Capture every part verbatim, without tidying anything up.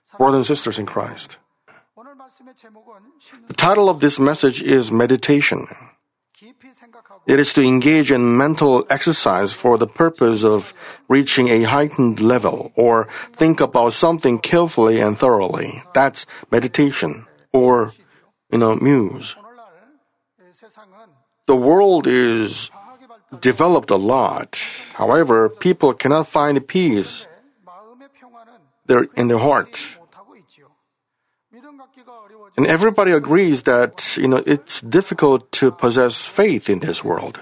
brothers and sisters in Christ. The title of this message is Meditation. It is to engage in mental exercise for the purpose of reaching a heightened level or think about something carefully and thoroughly. That's meditation or, you know, muse. The world is developed a lot. However, people cannot find peace there in their heart. And everybody agrees that, you know, it's difficult to possess faith in this world.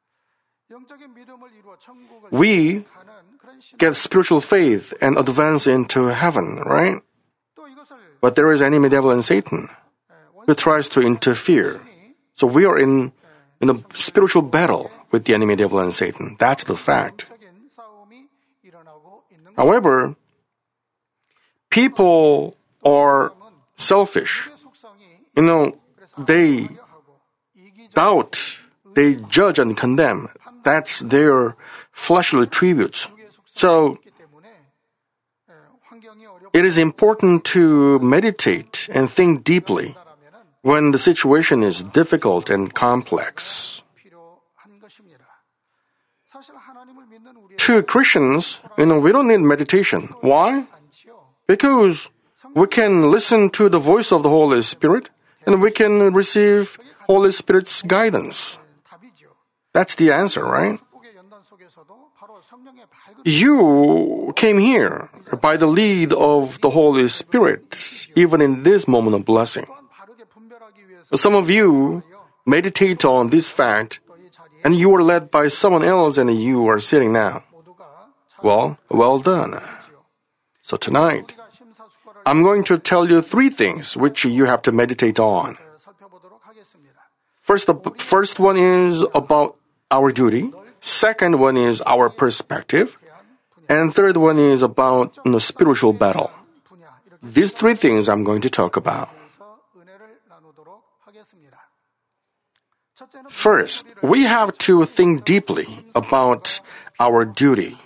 We get spiritual faith and advance into heaven, right? But there is enemy devil and Satan who tries to interfere. So we are in, in a spiritual battle with the enemy devil and Satan. That's the fact. However, people are selfish. You know, they doubt, they judge and condemn. That's their fleshly attributes. So, it is important to meditate and think deeply when the situation is difficult and complex. To Christians, you know, we don't need meditation. Why? Because we can listen to the voice of the Holy Spirit and we can receive Holy Spirit's guidance. That's the answer, right? You came here by the lead of the Holy Spirit, even in this moment of blessing. Some of you meditate on this fact, and you are led by someone else and you are sitting now. Well, well done. So tonight, I'm going to tell you three things which you have to meditate on. First, the first one is about our duty. Second one is our perspective. And third one is about the you know, spiritual battle. These three things I'm going to talk about. First, we have to think deeply about our duty.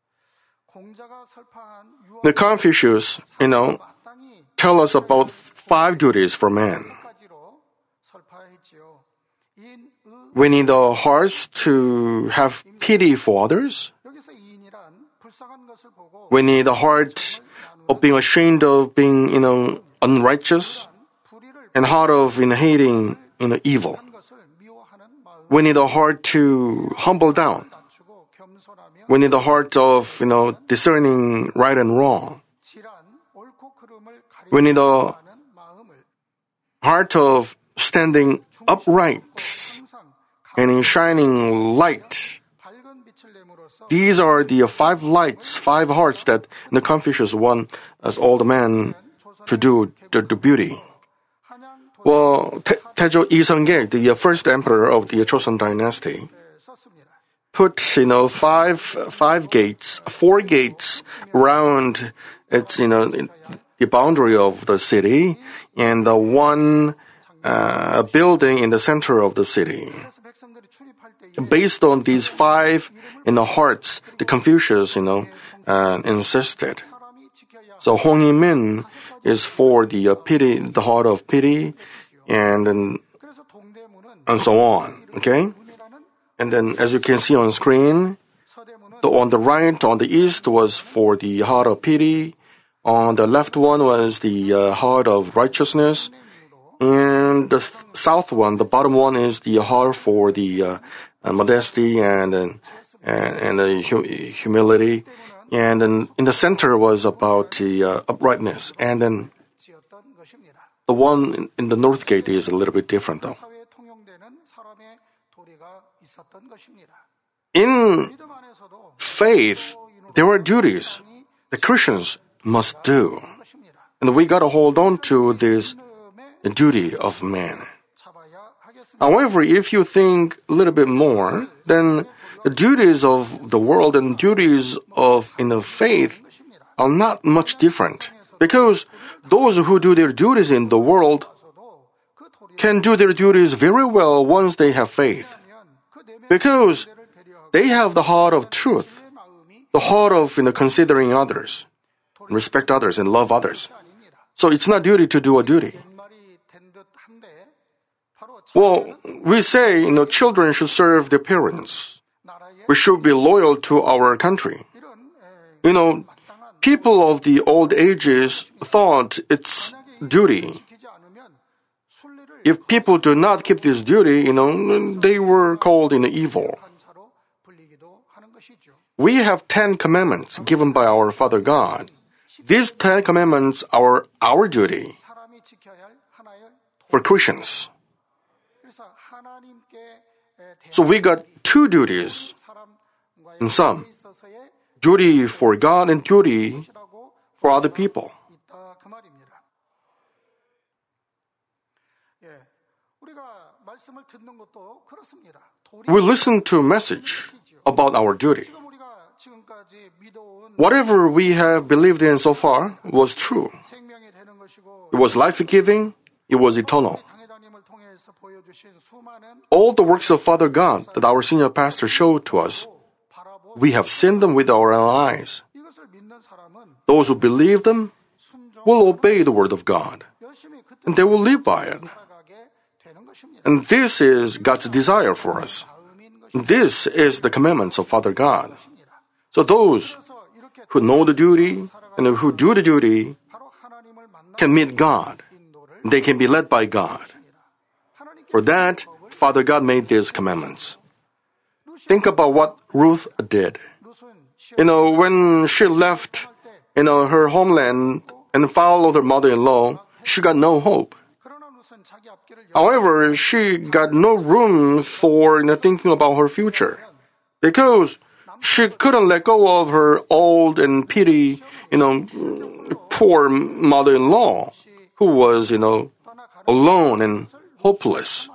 The Confucius, you know, tell us about five duties for man. We need the hearts to have pity for others. We need the heart of being ashamed of being, you know, unrighteous, and heart of you know, hating, you know, evil. We need a heart to humble down. We need a heart of, you know, discerning right and wrong. We need a heart of standing upright and in shining light. These are the five lights, five hearts that the Confucius want as all the men to do the, the beauty. Well, Te- Taejo Iseonggye, the first emperor of the Joseon dynasty, put, you know, five, five gates, four gates around its, you know, the boundary of the city, and the one uh, building in the center of the city. Based on these five, in the hearts, the Confucius, you know, uh, insisted. So Hong Yi-min is for the uh, pity, the heart of pity, and and, and so on. Okay, and then as you can see on screen, the, on the right, on the east was for the heart of pity. On the left one was the uh, heart of righteousness, and the th- south one, the bottom one, is the heart for the uh, uh, modesty and and and the hu- humility. And then in the center was about the uh, uprightness. And then the one in, in the north gate is a little bit different though. In faith, there are duties the Christians must do. And we gotta hold on to this duty of man. However, if you think a little bit more, then the duties of the world and duties of in the faith are not much different. Because those who do their duties in the world can do their duties very well once they have faith. Because they have the heart of truth, the heart of you know, considering others. respect others, and love others. So it's not duty to do a duty. Well, we say, you know, children should serve their parents. We should be loyal to our country. You know, people of the old ages thought it's duty. If people do not keep this duty, you know, they were called in evil. We have Ten Commandments given by our Father God. These Ten Commandments are our duty for Christians. So we got two duties in some. Duty for God and duty for other people. We listen to a message about our duty. Whatever we have believed in so far was true. It was life-giving. It was eternal. All the works of Father God that our senior pastor showed to us, we have seen them with our own eyes. Those who believe them will obey the word of God, and they will live by it. And this is God's desire for us. This is the commandments of Father God. So those who know the duty and who do the duty can meet God. They can be led by God. For that, Father God made these commandments. Think about what Ruth did. You know, when she left, you know, her homeland and followed her mother-in-law, she got no hope. However, she got no room for, you know, thinking about her future, because she couldn't let go of her old and pity, you know, poor mother-in-law, who was, you know, alone and hopeless.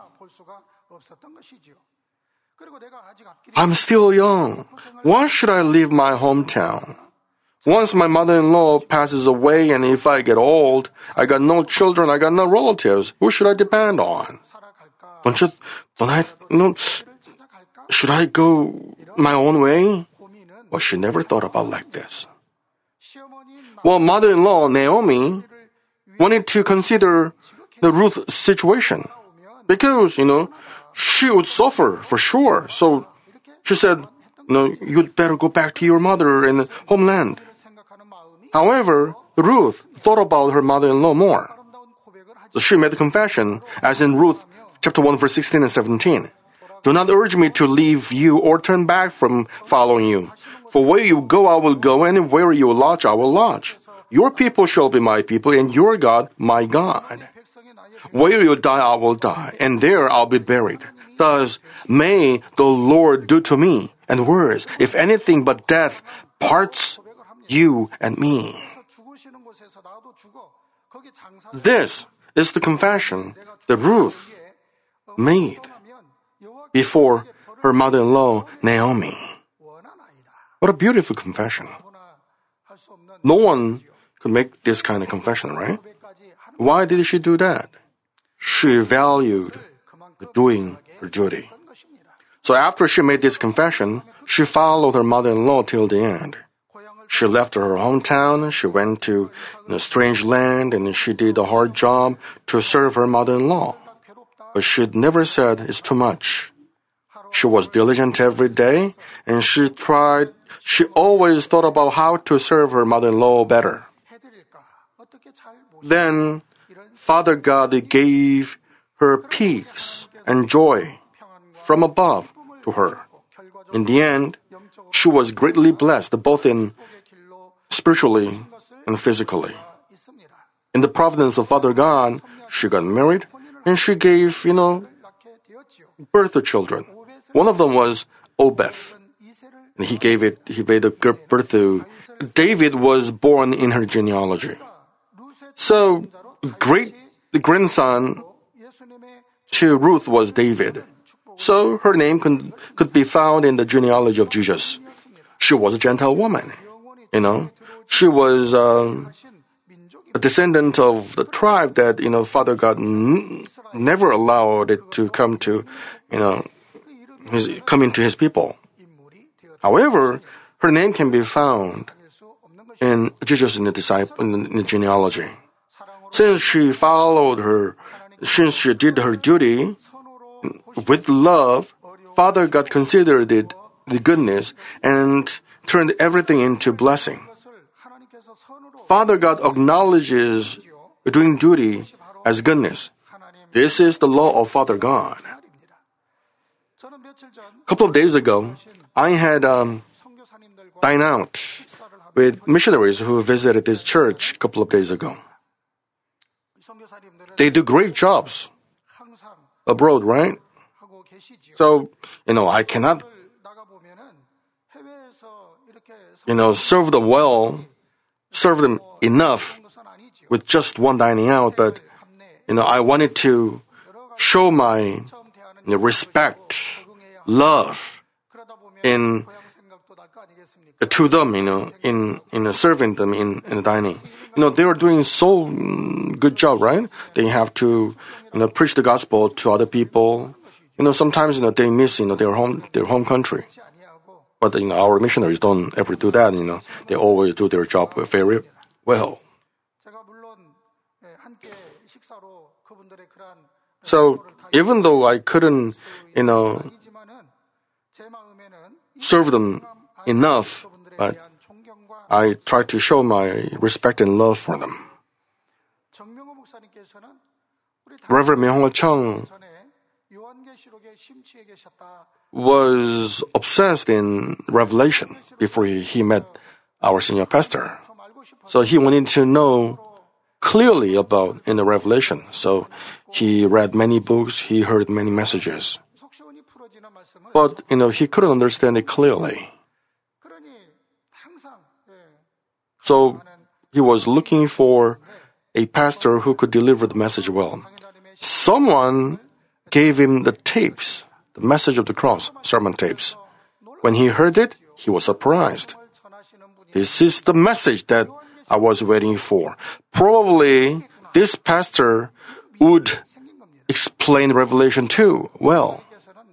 I'm still young. Why should I leave my hometown? Once my mother-in-law passes away, and if I get old, I got no children, I got no relatives. Who should I depend on? Don't you, don't I, you know, should I go my own way? Well, she never thought about like this. Well, mother-in-law Naomi wanted to consider the Ruth situation, because, you know, she would suffer for sure. So she said, no, you'd better go back to your mother and homeland. However, Ruth thought about her mother-in-law more. So she made a confession, as in Ruth chapter one, verse sixteen and seventeen. Do not urge me to leave you or turn back from following you. For where you go, I will go, and where you lodge, I will lodge. Your people shall be my people, and your God, my God. Where you die, I will die, and there I'll be buried. Thus may the Lord do to me, and worse, if anything but death parts you and me. This is the confession that Ruth made before her mother-in-law, Naomi. What a beautiful confession. No one could make this kind of confession, right? Why did she do that? She valued doing her duty. So after she made this confession, she followed her mother-in-law till the end. She left her hometown, she went to a strange land, and she did a hard job to serve her mother-in-law. But she never said it's too much. She was diligent every day, and she tried, she always thought about how to serve her mother-in-law better. Then Father God gave her peace and joy from above to her. In the end, she was greatly blessed, both in spiritually and physically. In the providence of Father God, she got married, and she gave, you know, birth to children. One of them was Obed, and he gave it, he gave birth to David. Was born in her genealogy. So, great grandson to Ruth was David. So her name could, could be found in the genealogy of Jesus. She was a Gentile woman, you know. She was uh, a descendant of the tribe that, you know, Father God n- never allowed it to come to, you know, his, come into his people. However, her name can be found in Jesus in the disciple in the genealogy. Since she followed her, since she did her duty with love, Father God considered it the goodness and turned everything into blessing. Father God acknowledges doing duty as goodness. This is the law of Father God. A couple of days ago, I had um, dined out with missionaries who visited this church a couple of days ago. They do great jobs abroad, right? So, you know, I cannot, you know, serve them well, serve them enough with just one dining out, but, you know, I wanted to show my you know, respect, love in to them, you know, in in uh, serving them in in the dining. You know, they are doing so mm, good job, right? They have to, you know, preach the gospel to other people. You know, sometimes you know they miss you know their home their home country, but you know our missionaries don't ever do that. You know, they always do their job very well. So even though I couldn't, you know, serve them enough, but I tried to show my respect and love for them. Reverend Myung-ho Chung was obsessed in Revelation before he, he met our senior pastor. So he wanted to know clearly about in the Revelation. So he read many books, he heard many messages. But, you know, he couldn't understand it clearly. So he was looking for a pastor who could deliver the message well. Someone gave him the tapes, the message of the cross, sermon tapes. When he heard it, he was surprised. This is the message that I was waiting for. Probably this pastor would explain Revelation two well.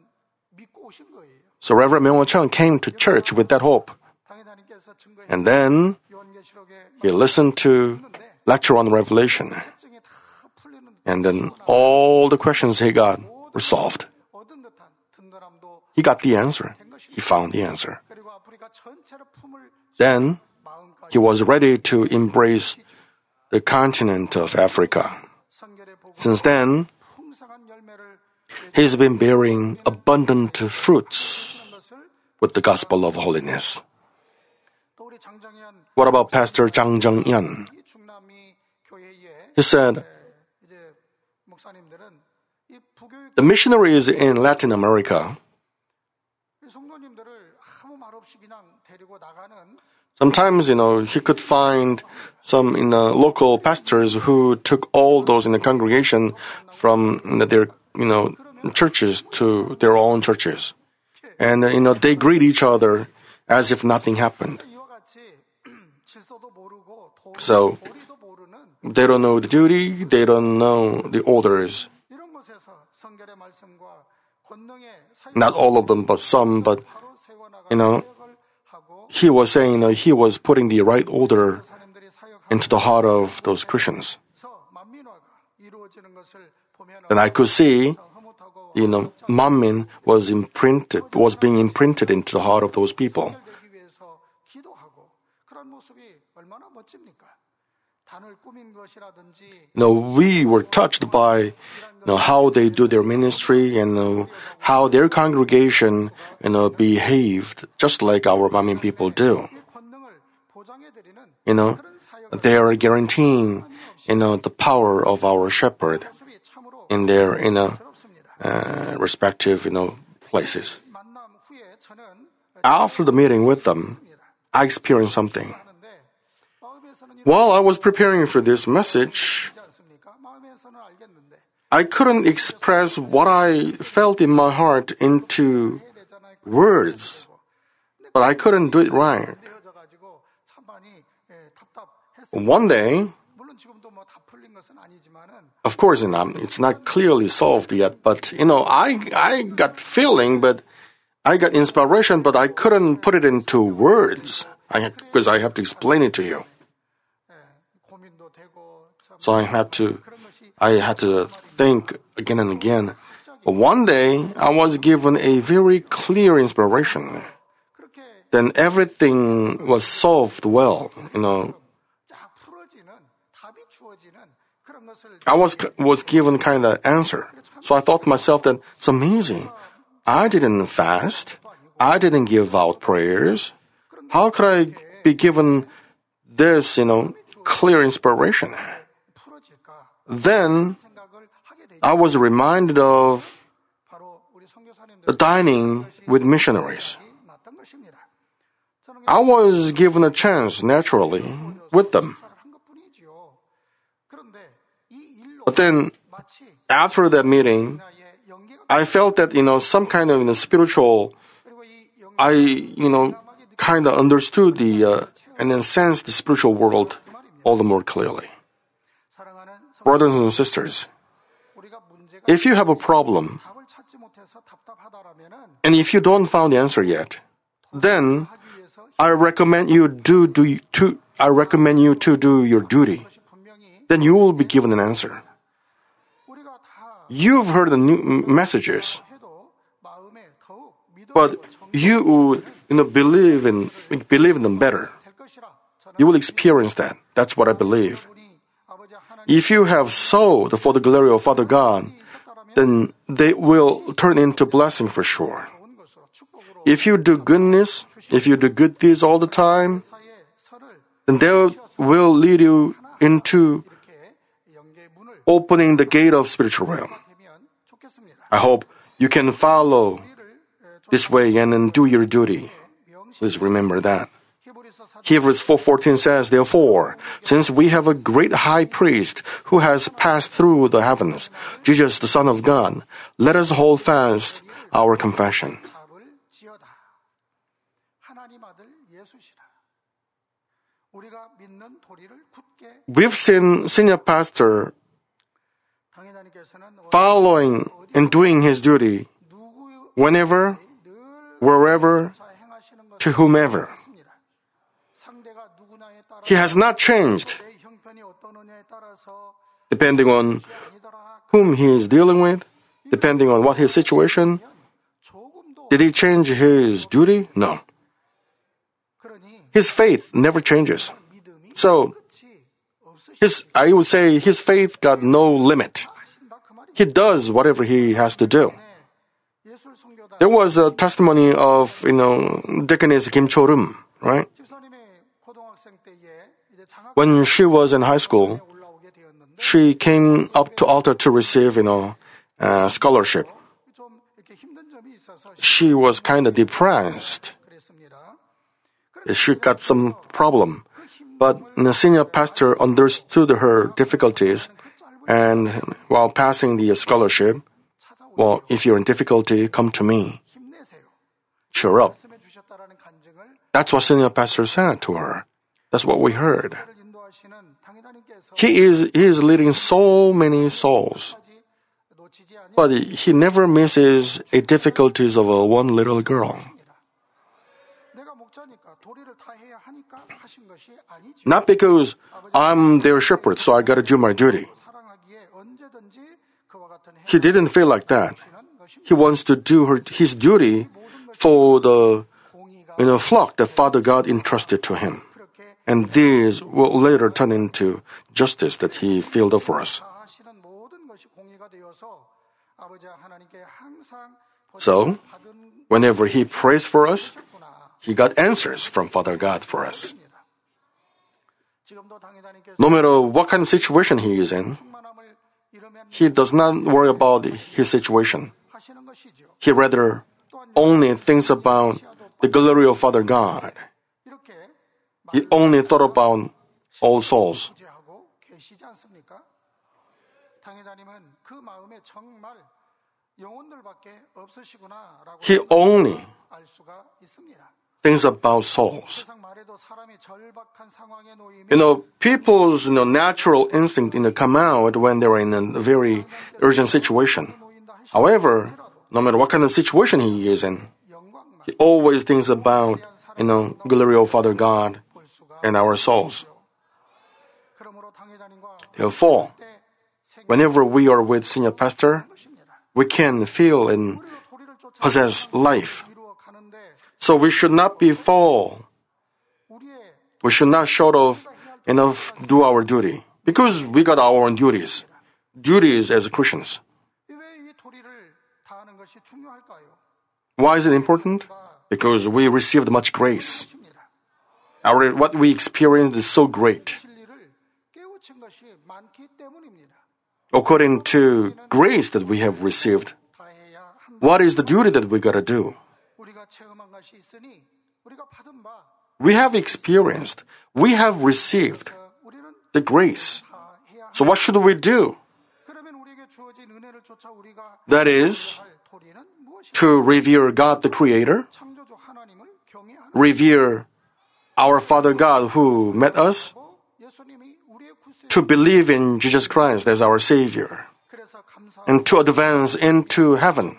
So Reverend Myung-ho Chung came to church with that hope. And then he listened to lecture on Revelation. And then all the questions he got were solved. He got the answer. He found the answer. Then he was ready to embrace the continent of Africa. Since then, he's been bearing abundant fruits with the gospel of holiness. What about Pastor Jang Jung-yeon? He said, the missionaries in Latin America, sometimes, you know, he could find some you know, local pastors who took all those in the congregation from you know, their, you know, churches to their own churches. And, you know, they greet each other as if nothing happened. So, they don't know the duty, they don't know the orders. Not all of them, but some, but, you know, he was saying, you know, he was putting the right order into the heart of those Christians. And I could see, you know, Manmin was imprinted, was being imprinted into the heart of those people. You know, we were touched by you know, how they do their ministry and you know, how their congregation you know, behaved just like our Manmin people do. You know, they are guaranteeing you know, the power of our shepherd in their you know, uh, respective you know, places. After the meeting with them, I experienced something. While I was preparing for this message, I couldn't express what I felt in my heart into words, but I couldn't do it right. One day, of course, you know, it's not clearly solved yet, but, you know, I, I got feeling, but I got inspiration, but I couldn't put it into words. I because I have to explain it to you. So I had to, I had to think again and again. But one day, I was given a very clear inspiration. Then everything was solved well, you know. I was was given kind of answer. So I thought to myself that it's amazing. I didn't fast. I didn't give out prayers. How could I be given this, you know, clear inspiration? Then I was reminded of the dining with missionaries. I was given a chance naturally with them. But then after that meeting, I felt that, you know, some kind of, you know, spiritual, I, you know, kind of understood the, uh, and then sensed the spiritual world all the more clearly. Brothers and sisters, if you have a problem, and if you don't find the answer yet, then I recommend you do, do to, I recommend you to do your duty. Then you will be given an answer. You've heard the new messages, but you, you know, believe in believe in them better. You will experience that. That's what I believe. If you have sowed for the glory of Father God, then they will turn into blessing for sure. If you do goodness, if you do good deeds all the time, then they will lead you into opening the gate of spiritual realm. I hope you can follow this way and then do your duty. Please remember that. Hebrews four fourteen says, therefore, since we have a great high priest who has passed through the heavens, Jesus the Son of God, let us hold fast our confession. We've seen senior pastor following and doing his duty whenever, wherever, to whomever. He has not changed depending on whom he is dealing with, depending on what his situation. Did he change his duty? No. His faith never changes. So, his, I would say his faith got no limit. He does whatever he has to do. There was a testimony of, you know, Deaconess Kim Chorum, right? When she was in high school, she came up to altar to receive, you know, uh, scholarship. She was kind of depressed. She got some problem. But the senior pastor understood her difficulties, and while passing the scholarship, well, if you're in difficulty, come to me. Cheer up. That's what senior pastor said to her. That's what we heard. He is, he is leading so many souls, but he never misses a difficulties of a one little girl. Not because I'm their shepherd, so I gotta do my duty. He didn't feel like that. He wants to do her, his duty for the, you know, flock that Father God entrusted to him. And these will later turn into justice that he filled up for us. So, whenever he prays for us, he got answers from Father God for us. No matter what kind of situation he is in, he does not worry about his situation. He rather only thinks about the glory of Father God. He only thought about all souls. He only thinks about souls. You know, people's, you know, natural instinct, you know, come out when they're in a very urgent situation. However, no matter what kind of situation he is in, he always thinks about you know, glory of Father God in our souls. Therefore, whenever we are with Senior Pastor, we can feel and possess life. So we should not be full. We should not short of enough do our duty. Because we got our own duties. Duties as Christians. Why is it important? Because we received much grace. Our, what we experienced is so great. According to grace that we have received, what is the duty that we gotta do? We have experienced, we have received the grace. So what should we do? That is, to revere God the Creator, revere our Father God who met us, to believe in Jesus Christ as our Savior, and to advance into heaven,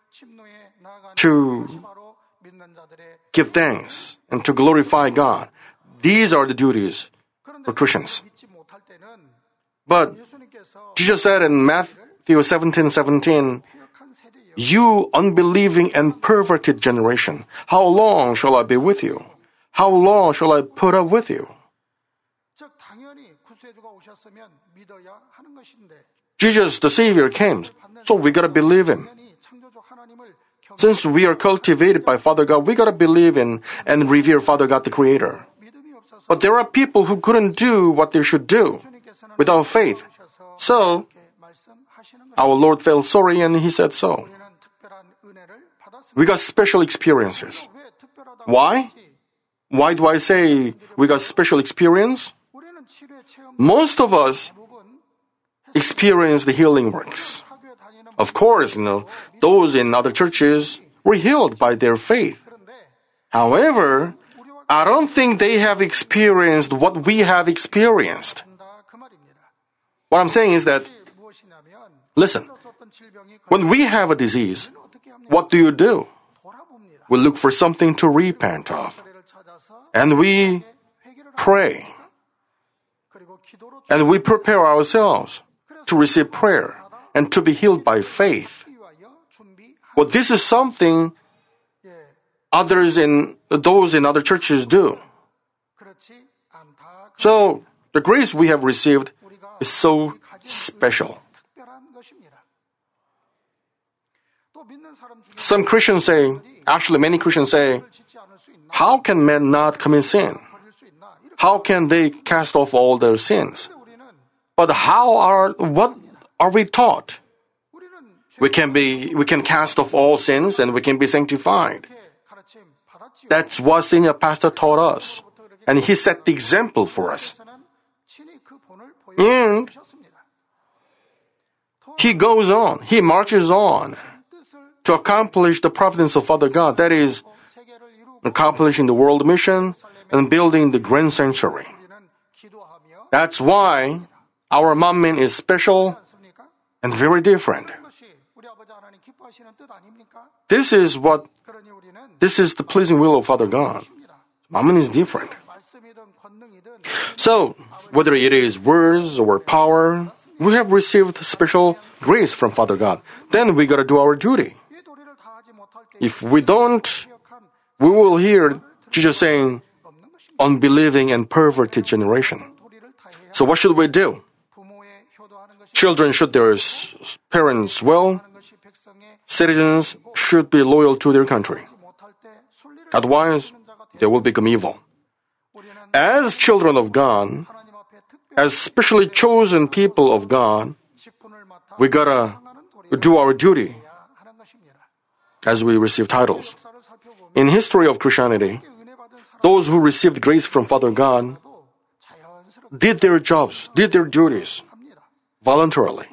to give thanks, and to glorify God. These are the duties for Christians. But Jesus said in Matthew seventeen seventeen, "You unbelieving and perverted generation, how long shall I be with you? How long shall I put up with you?" Jesus, the Savior, came, so we gotta believe Him. Since we are cultivated by Father God, we gotta believe in and revere Father God the Creator. But there are people who couldn't do what they should do without faith. So, our Lord felt sorry and He said so. We got special experiences. Why? Why do I say we got special experience? Most of us experience the healing works. Of course, you know, those in other churches were healed by their faith. However, I don't think they have experienced what we have experienced. What I'm saying is that, listen, when we have a disease, what do you do? We look for something to repent of. And we pray. And we prepare ourselves to receive prayer and to be healed by faith. But this is something others in those in other churches do. So the grace we have received is so special. Some Christians say, actually many Christians say, how can men not commit sin? How can they cast off all their sins? But how are, what are we taught? We can be, we can cast off all sins and we can be sanctified. That's what Senior Pastor taught us. And he set the example for us. And he goes on, he marches on to accomplish the providence of Father God. That is, accomplishing the world mission and building the grand sanctuary. That's why our Manmin is special and very different. This is what, this is the pleasing will of Father God. Manmin is different. So, whether it is words or power, we have received special grace from Father God. Then we gotta do our duty. If we don't, we will hear Jesus saying, unbelieving and perverted generation. So what should we do? Children should their parents well. Citizens should be loyal to their country. Otherwise, they will become evil. As children of God, as specially chosen people of God, we gotta do our duty as we receive titles. In history of Christianity, those who received grace from Father God did their jobs, did their duties voluntarily.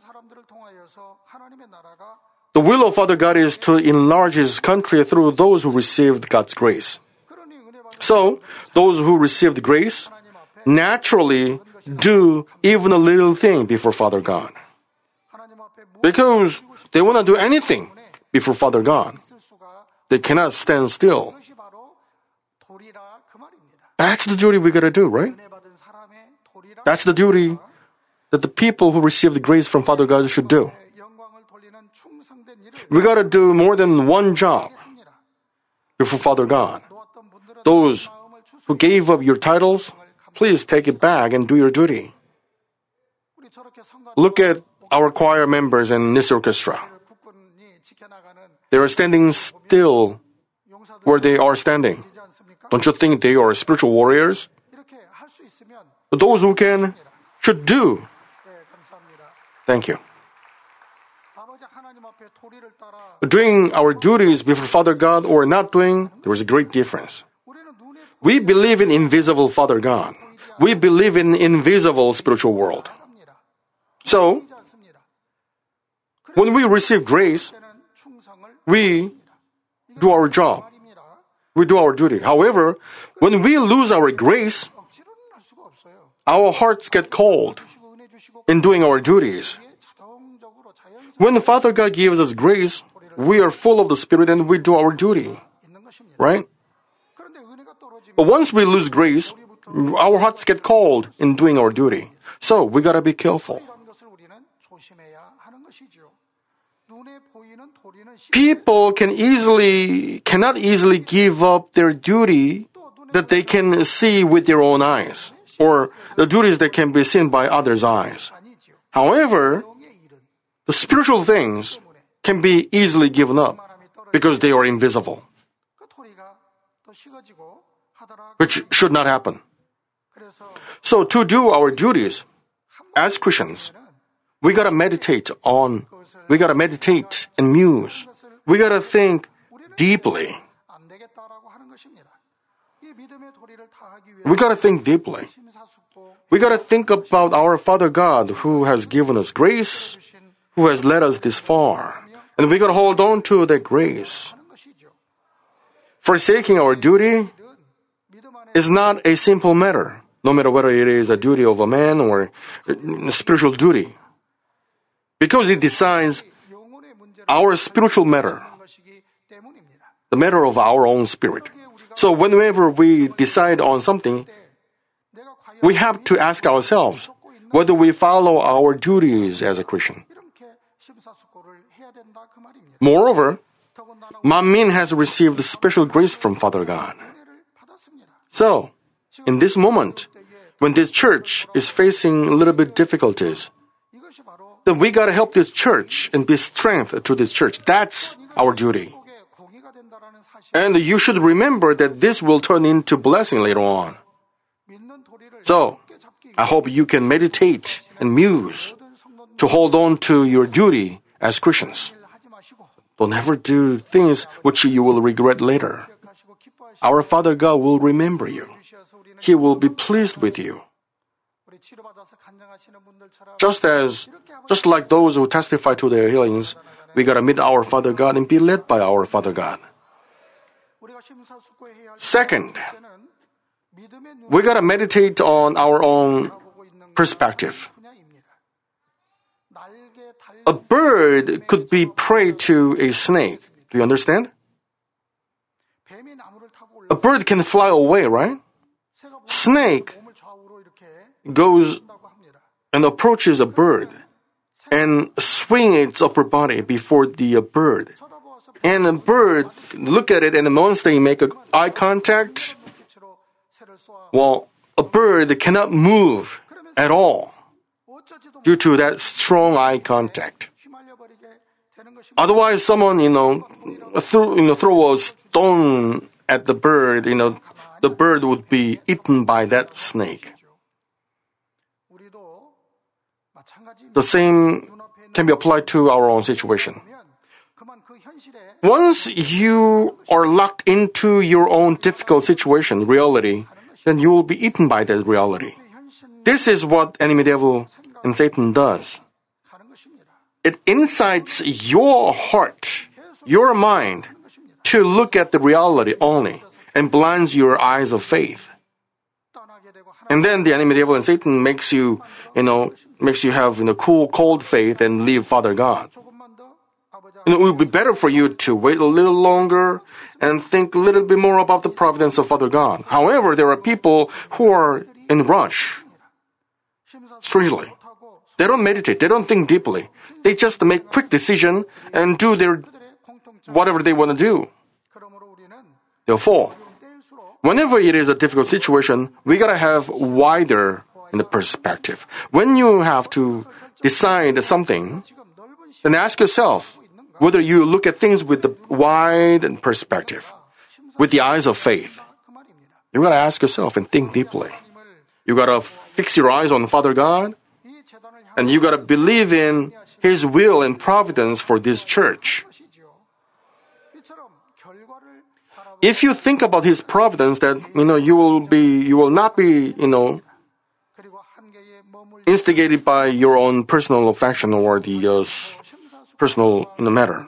The will of Father God is to enlarge His country through those who received God's grace. So, those who received grace naturally do even a little thing before Father God. Because they want to do anything before Father God. They cannot stand still. That's the duty we gotta do, right? That's the duty that the people who receive the grace from Father God should do. We gotta do more than one job before Father God. Those who gave up your titles, please take it back and do your duty. Look at our choir members in this orchestra. They are standing still where they are standing. Don't you think they are spiritual warriors? Those who can should do. Thank you. Doing our duties before Father God or not doing, there is a great difference. We believe in invisible Father God. We believe in invisible spiritual world. So, when we receive grace, we do our job. We do our duty. However, when we lose our grace, our hearts get cold in doing our duties. When Father God gives us grace, we are full of the Spirit and we do our duty. Right? But once we lose grace, our hearts get cold in doing our duty. So we gotta be careful. People can easily, cannot easily give up their duty that they can see with their own eyes, or the duties that can be seen by others' eyes. However, the spiritual things can be easily given up because they are invisible, which should not happen. So to do our duties as Christians, we gotta meditate on, we gotta meditate and muse. We gotta think deeply. We gotta think deeply. We gotta think about our Father God who has given us grace, who has led us this far. And we gotta hold on to that grace. Forsaking our duty is not a simple matter, no matter whether it is a duty of a man or a spiritual duty. Because it decides our spiritual matter, the matter of our own spirit. So whenever we decide on something, we have to ask ourselves whether we follow our duties as a Christian. Moreover, Manmin has received special grace from Father God. So, in this moment, when this church is facing a little bit difficulties, then we gotta help this church and be strength to this church. That's our duty. And you should remember that this will turn into blessing later on. So, I hope you can meditate and muse to hold on to your duty as Christians. Don't ever do things which you will regret later. Our Father God will remember you. He will be pleased with you. Just as, just like those who testify to their healings, we gotta meet our Father God and be led by our Father God. Second, we gotta meditate on our own perspective. A bird could be prey to a snake. Do you understand? A bird can fly away, right? Snake goes and approaches a bird and swing its upper body before the uh, bird. And the bird look at it, and once they make a eye contact, well, a bird cannot move at all due to that strong eye contact. Otherwise, someone, you know, throw, you know, throw a stone at the bird, you know, the bird would be eaten by that snake. The same can be applied to our own situation. Once you are locked into your own difficult situation, reality, then you will be eaten by that reality. This is what enemy devil and Satan does. It incites your heart, your mind, to look at the reality only and blinds your eyes of faith. And then the enemy devil and Satan makes you, you know, makes you have, you know, cool, cold faith and leave Father God. And it would be better for you to wait a little longer and think a little bit more about the providence of Father God. However, there are people who are in rush. Strangely, they don't meditate. They don't think deeply. They just make quick decision and do their whatever they want to do. Therefore, whenever it is a difficult situation, we gotta have wider in the perspective. When you have to decide something, then ask yourself whether you look at things with the wide perspective, with the eyes of faith. You gotta ask yourself and think deeply. You gotta fix your eyes on Father God, and you gotta believe in His will and providence for this church. If you think about His providence, that you know you will be, you will not be, you know, instigated by your own personal affection or the uh, personal you know, matter.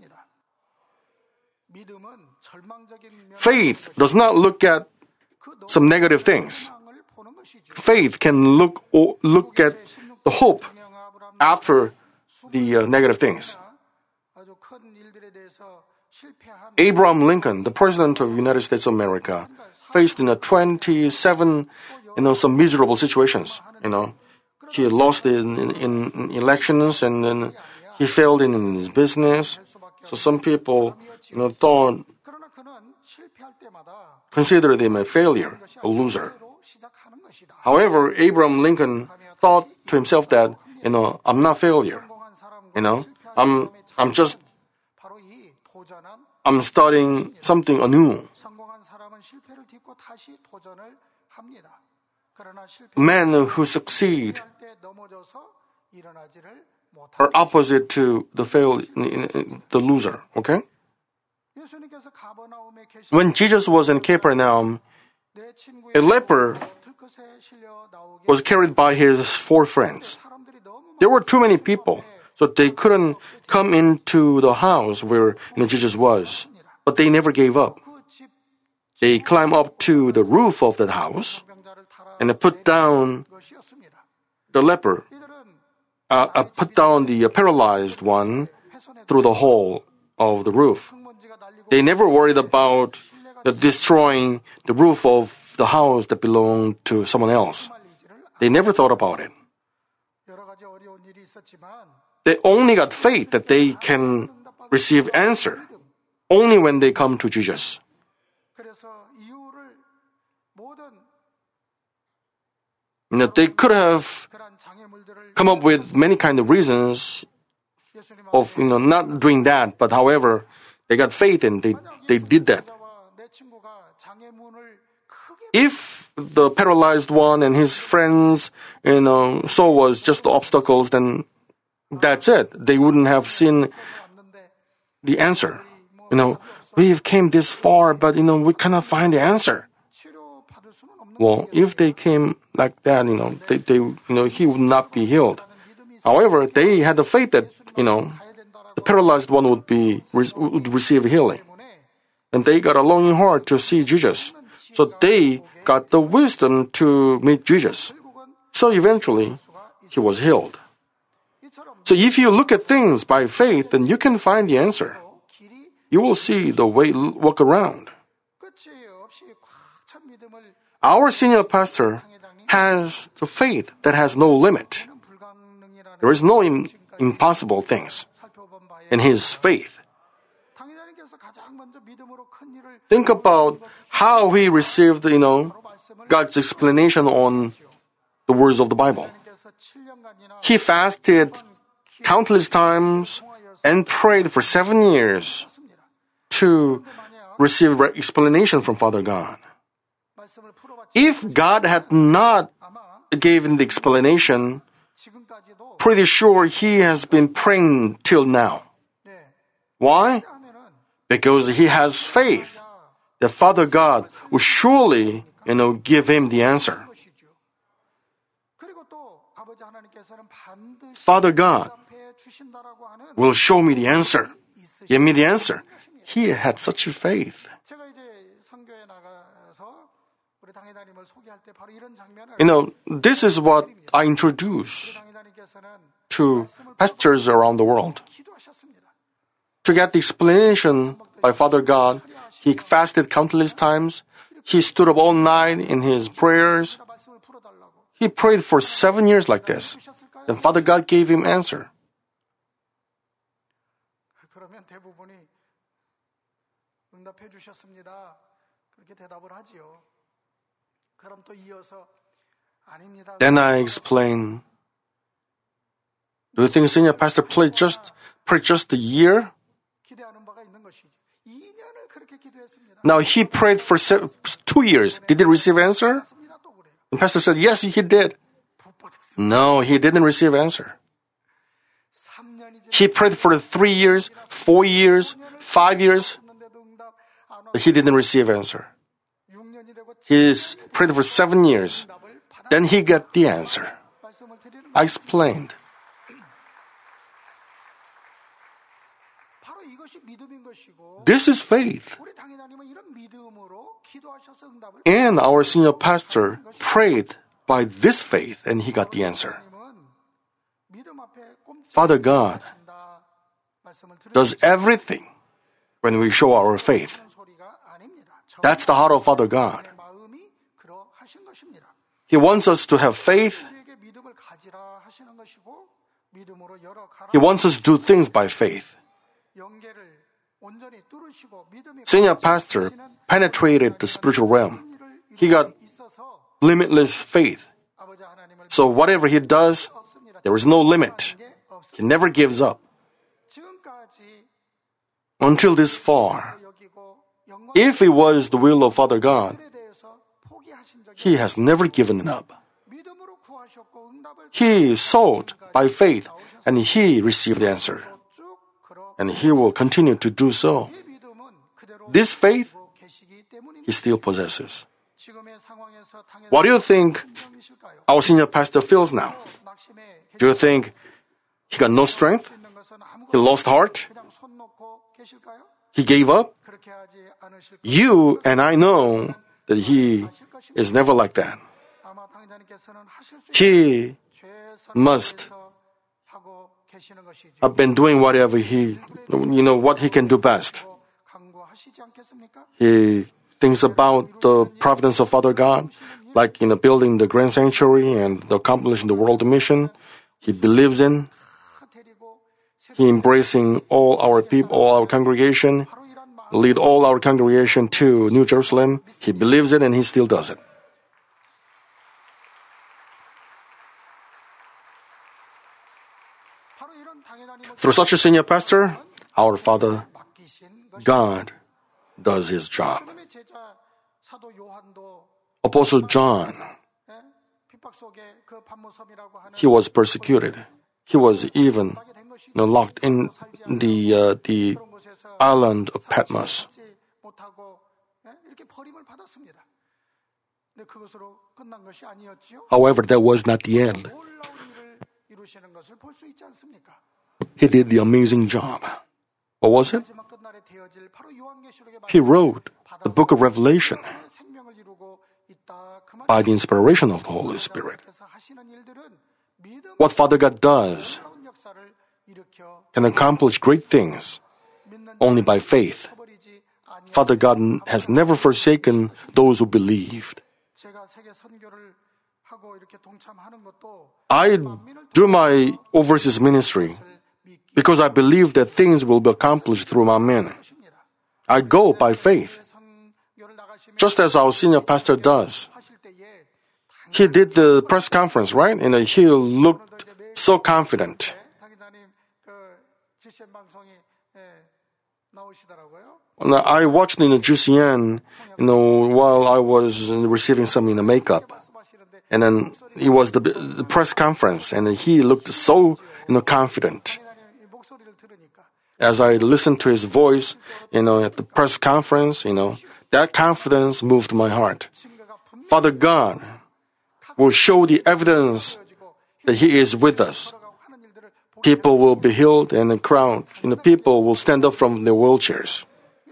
Faith does not look at some negative things. Faith can look look at the hope after the uh, negative things. Abraham Lincoln, the president of the United States of America, faced in a twenty-seven, you know, some miserable situations. You know, he lost in, in, in elections and then he failed in his business. So some people, you know, thought, considered him a failure, a loser. However, Abraham Lincoln thought to himself that, you know, I'm not failure. You know, I'm I'm just I'm starting something anew. Men who succeed are opposite to the fail, the loser. Okay. When Jesus was in Capernaum, a leper was carried by his four friends. There were too many people, so they couldn't come into the house where you know, Jesus was. But they never gave up. They climbed up to the roof of the house and they put down the leper, uh, uh, put down the uh, paralyzed one through the hole of the roof. They never worried about the destroying the roof of the house that belonged to someone else. They never thought about it. They only got faith that they can receive answer only when they come to Jesus. You know, they could have come up with many kind of reasons of you know not doing that, but however, they got faith and they, they did that. If the paralyzed one and his friends, you know, saw was just the obstacles, then that's it. They wouldn't have seen the answer. You know, we came this far, but you know, we cannot find the answer. Well, if they came like that, you know, they, they, you know, he would not be healed. However, they had the faith that, you know, the paralyzed one would be would receive healing, and they got a longing heart to see Jesus. So they got the wisdom to meet Jesus. So eventually, he was healed. So if you look at things by faith, then you can find the answer. You will see the way walk around. Our senior pastor has the faith that has no limit. There is no im- impossible things in his faith. Think about how he received, you know, God's explanation on the words of the Bible. He fasted countless times and prayed for seven years to receive explanation from Father God. If God had not given the explanation, pretty sure he has been praying till now. Why? Because he has faith that Father God will surely, you know, give him the answer. Father God will show me the answer, give me the answer. He had such a faith. You know, this is what I introduce to pastors around the world. To get the explanation by Father God, he fasted countless times. He stood up all night in his prayers. He prayed for seven years like this. Then Father God gave him answer. 그러면 대부분이 응답해 주셨습니다. 그렇게 대답을 하지요. 그럼 또 이어서 아닙니다. Then I explain. Do you think senior pastor prayed just prayed just a year? 기대하는 바가 있는 것이죠. 이 년을 그렇게 기도했습니다. Now he prayed for se- two years. Did he receive answer? The pastor said, yes, he did. No, he didn't receive answer. He prayed for three years, four years, five years. He didn't receive answer. He prayed for seven years. Then he got the answer. I explained. This is faith. And our senior pastor prayed by this faith, and he got the answer. Father God does everything when we show our faith. That's the heart of Father God. He wants us to have faith. He wants us to do things by faith. Senior pastor penetrated the spiritual realm. He got limitless faith. So whatever he does, there is no limit. He never gives up. Until this far, if it was the will of Father God, he has never given up. He sought by faith, and he received the answer. And he will continue to do so. This faith, he still possesses. What do you think our senior pastor feels now? Do you think he got no strength? He lost heart? He gave up? You and I know that he is never like that. He must have been doing whatever he, you know, what he can do best. He thinks about the providence of Father God, like, you know, building the grand sanctuary and accomplishing the world mission. He believes in. He embracing all our people, all our congregation, lead all our congregation to New Jerusalem. He believes it and he still does it. Through such a senior pastor, our Father God does his job. Apostle John, he was persecuted. He was even, you know, locked in the uh, the island of Patmos. However, that was not the end. He did the amazing job. What was it? He wrote the book of Revelation by the inspiration of the Holy Spirit. What Father God does can accomplish great things only by faith. Father God has never forsaken those who believed. I do my overseas ministry because I believe that things will be accomplished through my men. I go by faith, just as our senior pastor does. He did the press conference, right? And he looked so confident. I watched in the G C N, you know, while I was receiving some you know, makeup, and then it was the, the press conference, and he looked so you know confident. As I listened to his voice, you know, at the press conference, you know, that confidence moved my heart. Father God will show the evidence that He is with us. People will be healed, and the crowd, you know, people will stand up from their wheelchairs.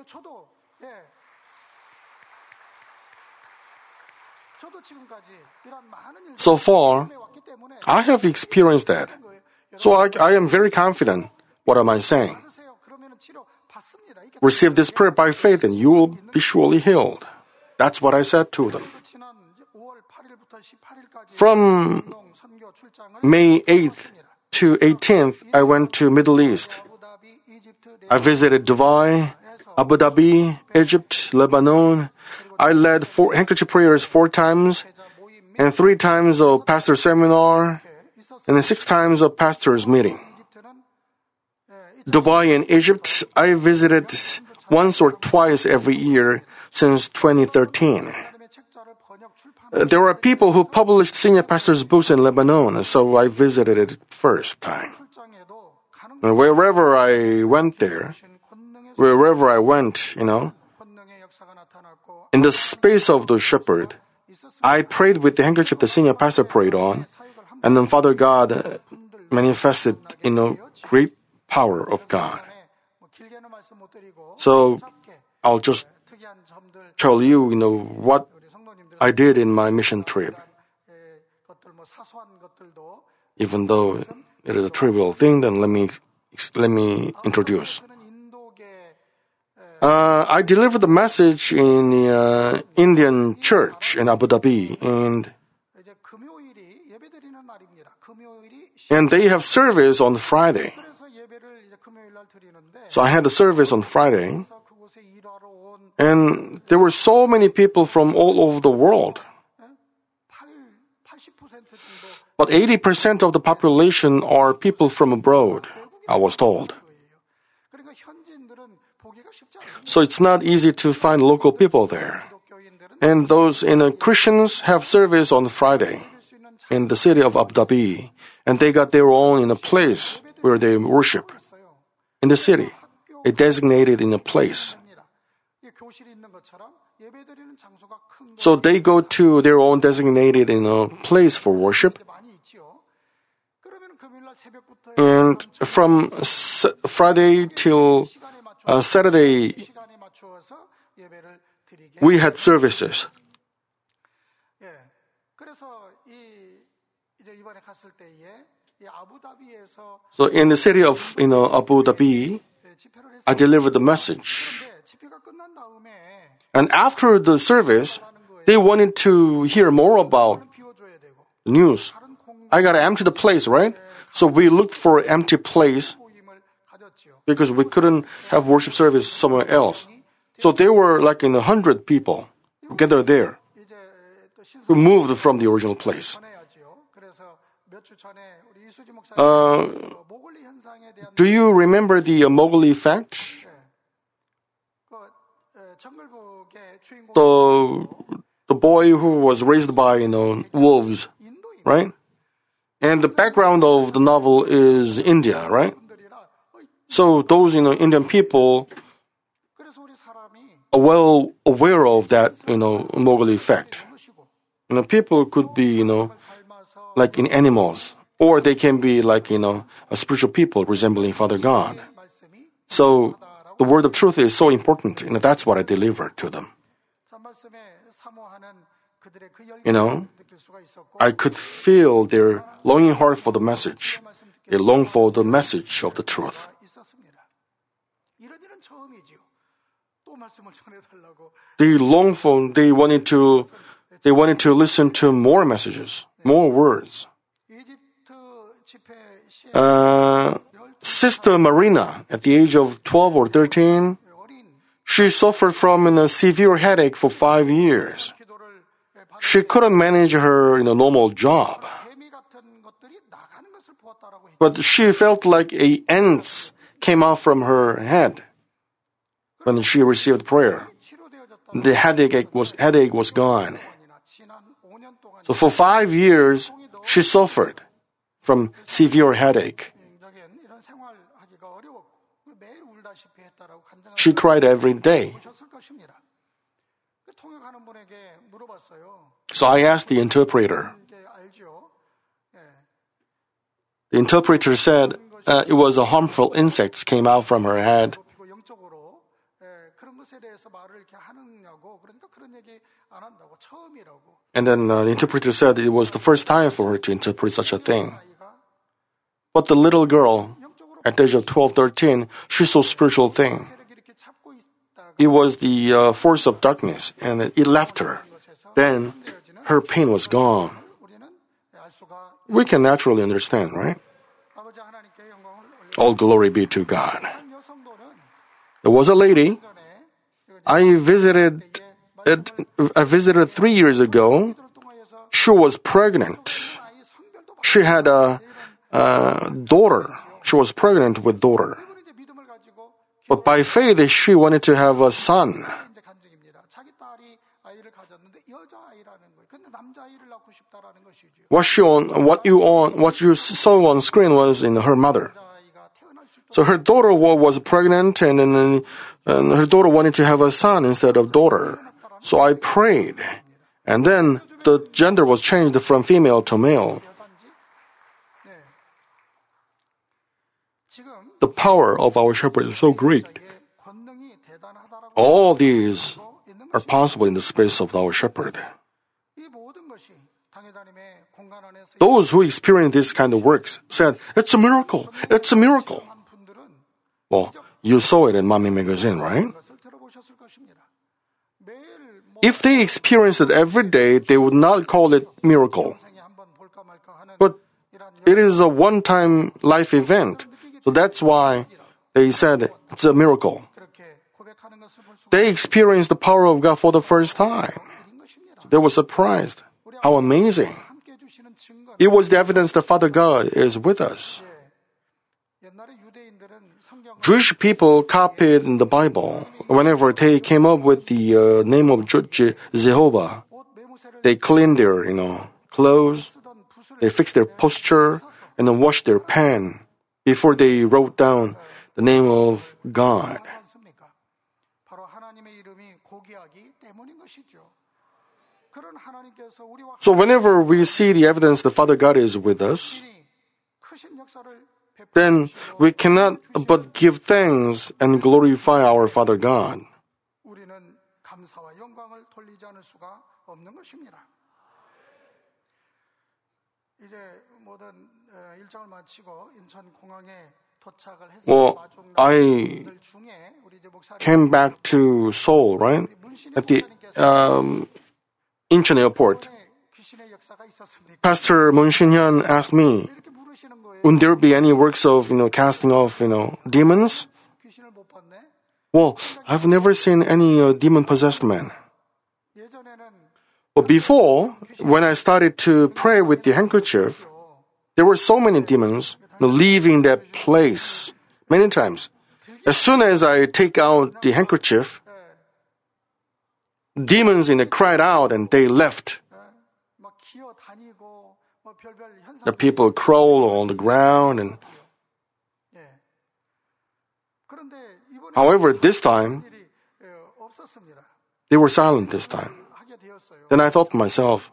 So far, I have experienced that. So I, I am very confident. What am I saying? receive this prayer by faith and you will be surely healed. That's what I said to them. From May eighth to eighteenth, I went to Middle East. I visited Dubai, Abu Dhabi, Egypt, Lebanon. I led four handkerchief prayers four times, and three times a pastor seminar, and then six times a pastor's meeting. Dubai and Egypt, I visited once or twice every year since twenty thirteen. There are people who published senior pastors' books in Lebanon, so I visited it first time. Wherever I went there, wherever I went, you know, in the space of the shepherd, I prayed with the handkerchief the senior pastor prayed on, and then Father God manifested in a great power of God. So I'll just tell you, you know, what I did in my mission trip. Even though it is a trivial thing, then let me let me introduce. Uh, I delivered the message in the uh, Indian church in Abu Dhabi, and and they have service on Friday. So I had a service on Friday, and there were so many people from all over the world. But eighty percent of the population are people from abroad, I was told. So it's not easy to find local people there. And those you know, Christians have service on Friday in the city of Abu Dhabi, and they got their own in a place where they worship. In the city, they designated in a place. So they go to their own designated in a place for worship. And from s- Friday till uh, Saturday, we had services. So in the city of you know Abu Dhabi, I delivered the message. And after the service, they wanted to hear more about the news. I gotta empty the place, right? So we looked for an empty place because we couldn't have worship service somewhere else. So there were like in a hundred people gathered there who moved from the original place. Uh, do you remember the uh, Mowgli effect? The the boy who was raised by you know wolves, right? And the background of the novel is India, right? So those you know Indian people are well aware of that you know Mowgli effect. You know, people could be you know like in animals, or they can be like you know a spiritual people resembling Father God. So the word of truth is so important, and that's what I deliver to them. You know, I could feel their longing heart for the message. They long for the message of the truth. They long for, they wanted to, they wanted to listen to more messages, more words. Uh, Sister Marina, at the age of twelve or thirteen, she suffered from a severe headache for five years. She couldn't manage her you know, normal job. But she felt like a ants came out from her head when she received prayer. The headache was, headache was gone. So for five years, she suffered from severe headache. She cried every day. So I asked the interpreter. The interpreter said uh, it was a harmful insects came out from her head. And then uh, the interpreter said it was the first time for her to interpret such a thing. But the little girl, at the age of twelve, thirteen, she saw spiritual thing. it was the uh, force of darkness, and it left her. Then her pain was gone. We can naturally understand, right? All glory be to God. There was a lady I visited. It, I visited three years ago. She was pregnant. She had a, a daughter. She was pregnant with daughter. But by faith, she wanted to have a son. What she on, what you on, what you saw on screen was in her mother. So her daughter was pregnant, and, and, and her daughter wanted to have a son instead of daughter. So I prayed, and then the gender was changed from female to male. The power of our shepherd is so great. All these are possible in the space of our shepherd. Those who experience this kind of works said, "It's a miracle. It's a miracle." Well, you saw it in Mommy Magazine, right? If they experienced it every day, they would not call it miracle. But it is a one-time life event. So that's why they said it's a miracle. They experienced the power of God for the first time. They were surprised. How amazing. It was the evidence that Father God is with us. Jewish people copied in the Bible whenever they came up with the uh, name of Jehovah. They cleaned their, you know, clothes, they fixed their posture, and then washed their pen before they wrote down the name of God. So whenever we see the evidence that Father God is with us, then we cannot but give thanks and glorify our Father God. Well, I came back to Seoul, right? At the um, Incheon airport. Pastor Moon Shin-hyun asked me, would there be any works of, you know, casting off, you know, demons? Well, I've never seen any uh, demon-possessed man. But before, when I started to pray with the handkerchief, there were so many demons you know, leaving that place many times. As soon as I take out the handkerchief, demons in the cried out and they left. The people crawl on the ground and however, this time they were silent this time. Then I thought to myself,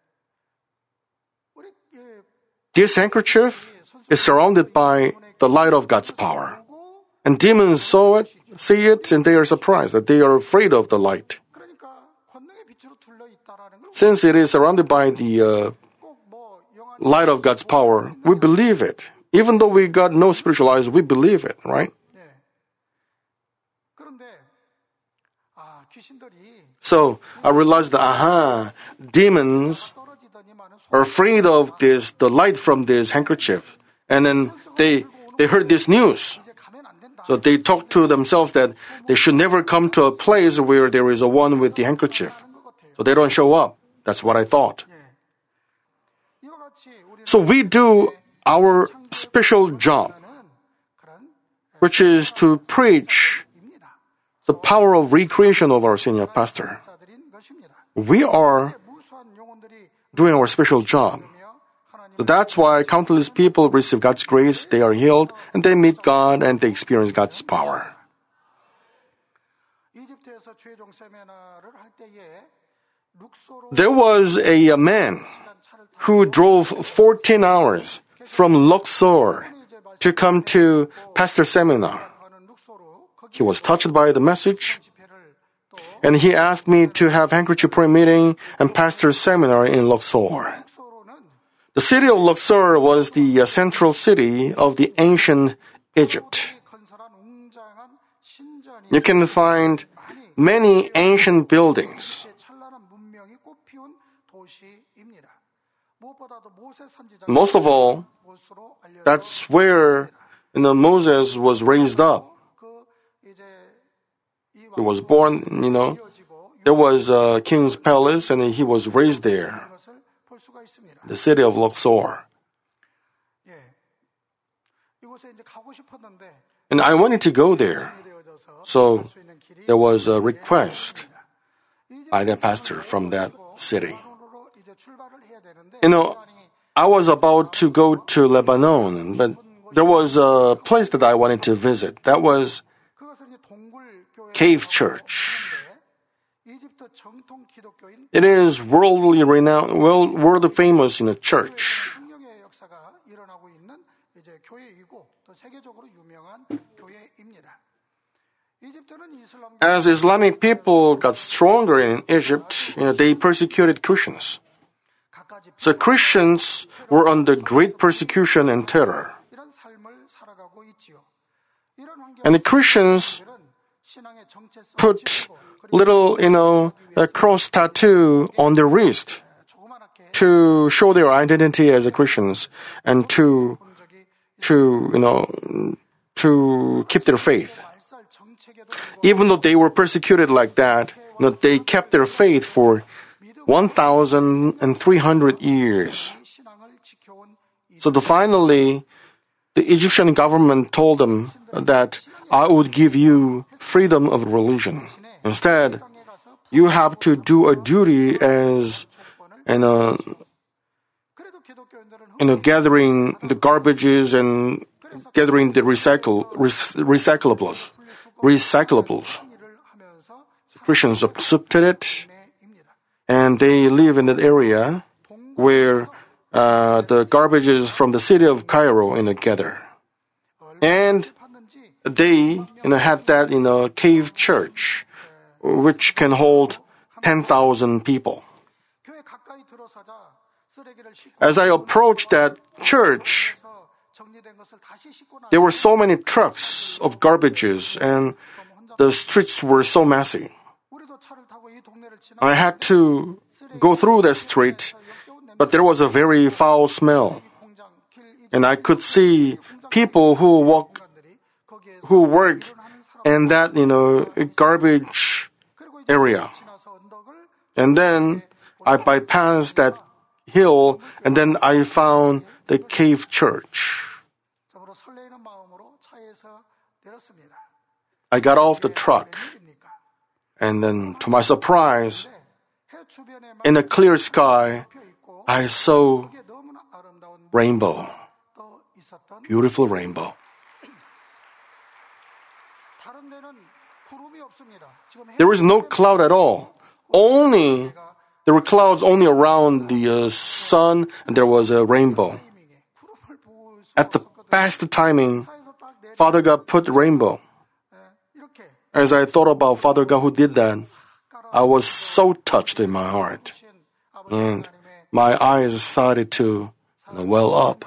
this handkerchief is surrounded by the light of God's power. And demons saw it, see it, and they are surprised that they are afraid of the light. Since it is surrounded by the uh, light of God's power, we believe it. Even though we got no spiritual eyes, we believe it, right? So I realized that, aha, demons are afraid of this, the light from this handkerchief. And then they, they heard this news. So they talked to themselves that they should never come to a place where there is a one with the handkerchief. So they don't show up. That's what I thought. So we do our special job, which is to preach the power of recreation of our senior pastor. We are doing our special job. So that's why countless people receive God's grace, they are healed, and they meet God and they experience God's power. There was a, a man who drove fourteen hours from Luxor to come to pastor seminar. He was touched by the message, and he asked me to have handkerchief prayer meeting and pastor seminar in Luxor. The city of Luxor was the uh, central city of the ancient Egypt. You can find many ancient buildings. Most of all, that's where you know, Moses was raised up. He was born, you know, there was a king's palace and he was raised there, the city of Luxor. And I wanted to go there. So there was a request by the pastor from that city. You know, I was about to go to Lebanon, but there was a place that I wanted to visit. That was Cave Church. It is worldly renowned, world, world famous in a church. As Islamic people got stronger in Egypt, you know, they persecuted Christians. So Christians were under great persecution and terror. And the Christians put little, you know, a cross tattoo on their wrist to show their identity as a Christians and to, to, you know, to keep their faith. Even though they were persecuted like that, you know, they kept their faith for one thousand three hundred years. So the, finally, the Egyptian government told them that I would give you freedom of religion. Instead, you have to do a duty as, you know, you know, gathering the garbages and gathering the recycle, recyclables. Recyclables. Christians accepted it, and they live in that area where uh, the garbages from the city of Cairo, you know, gather. And they, you know, had that in a cave church, which can hold ten thousand people. As I approached that church, there were so many trucks of garbages and the streets were so messy. I had to go through that street, but there was a very foul smell. And I could see people who walk, who work in that, you know, garbage area. And then I bypassed that hill and then I found the cave church. I got off the truck, and then to my surprise, in a clear sky, I saw rainbow, beautiful rainbow. There was no cloud at all. Only, there were clouds only around the uh, sun, and there was a rainbow. At the best timing, Father God put rainbow. As I thought about Father God who did that, I was so touched in my heart. And my eyes started to you know, well up.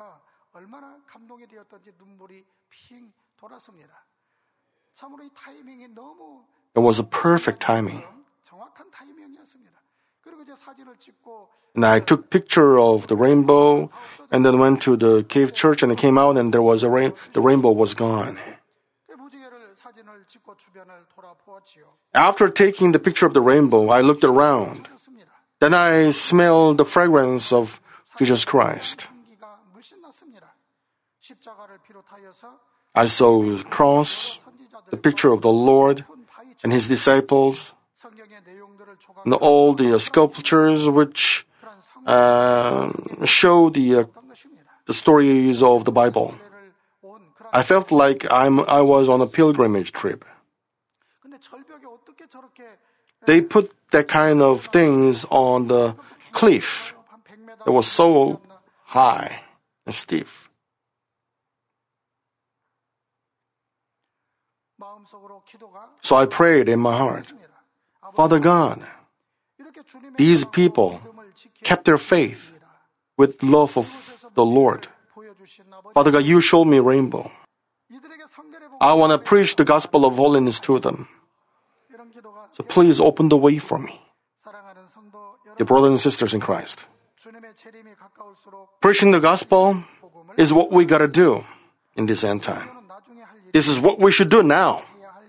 It was a perfect timing. And I took picture of the rainbow and then went to the cave church and I came out and there was a rain, the rainbow was gone. After taking the picture of the rainbow, I looked around. Then I smelled the fragrance of Jesus Christ. I saw the cross, the picture of the Lord and His disciples, and all the uh, sculptures which uh, show the uh, the stories of the Bible. I felt like I'm I was on a pilgrimage trip. They put that kind of things on the cliff. It was so high and steep. So I prayed in my heart, Father God, these people kept their faith with love of the Lord. Father God, you showed me rainbow. I want to preach the gospel of holiness to them. So please open the way for me. Dear brothers and sisters in Christ, preaching the gospel is what we gotta do in this end time. This is what we should do now.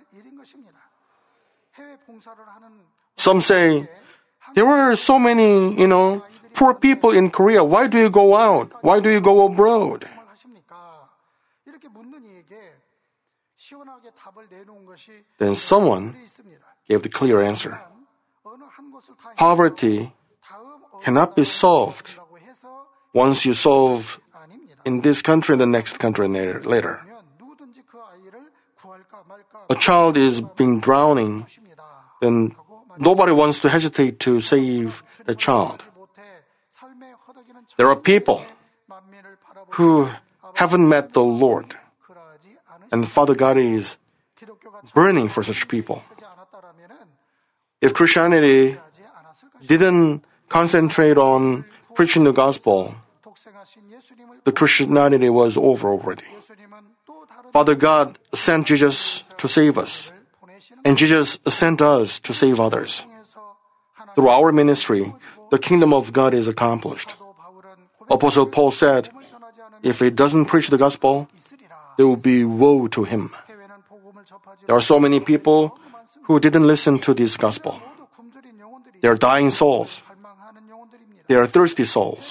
Some say, there are so many, you know, poor people in Korea. Why do you go out? Why do you go abroad? Then someone gave the clear answer. Poverty cannot be solved once you solve in this country and the next country later. A child is being drowning, then nobody wants to hesitate to save the child. There are people who haven't met the Lord, and Father God is burning for such people. If Christianity didn't concentrate on preaching the gospel, the Christianity was over already. Father God sent Jesus to save us, and Jesus sent us to save others. Through our ministry, the kingdom of God is accomplished. Apostle Paul said, if he doesn't preach the gospel, there will be woe to him. There are so many people who didn't listen to this gospel. They are dying souls. They are thirsty souls.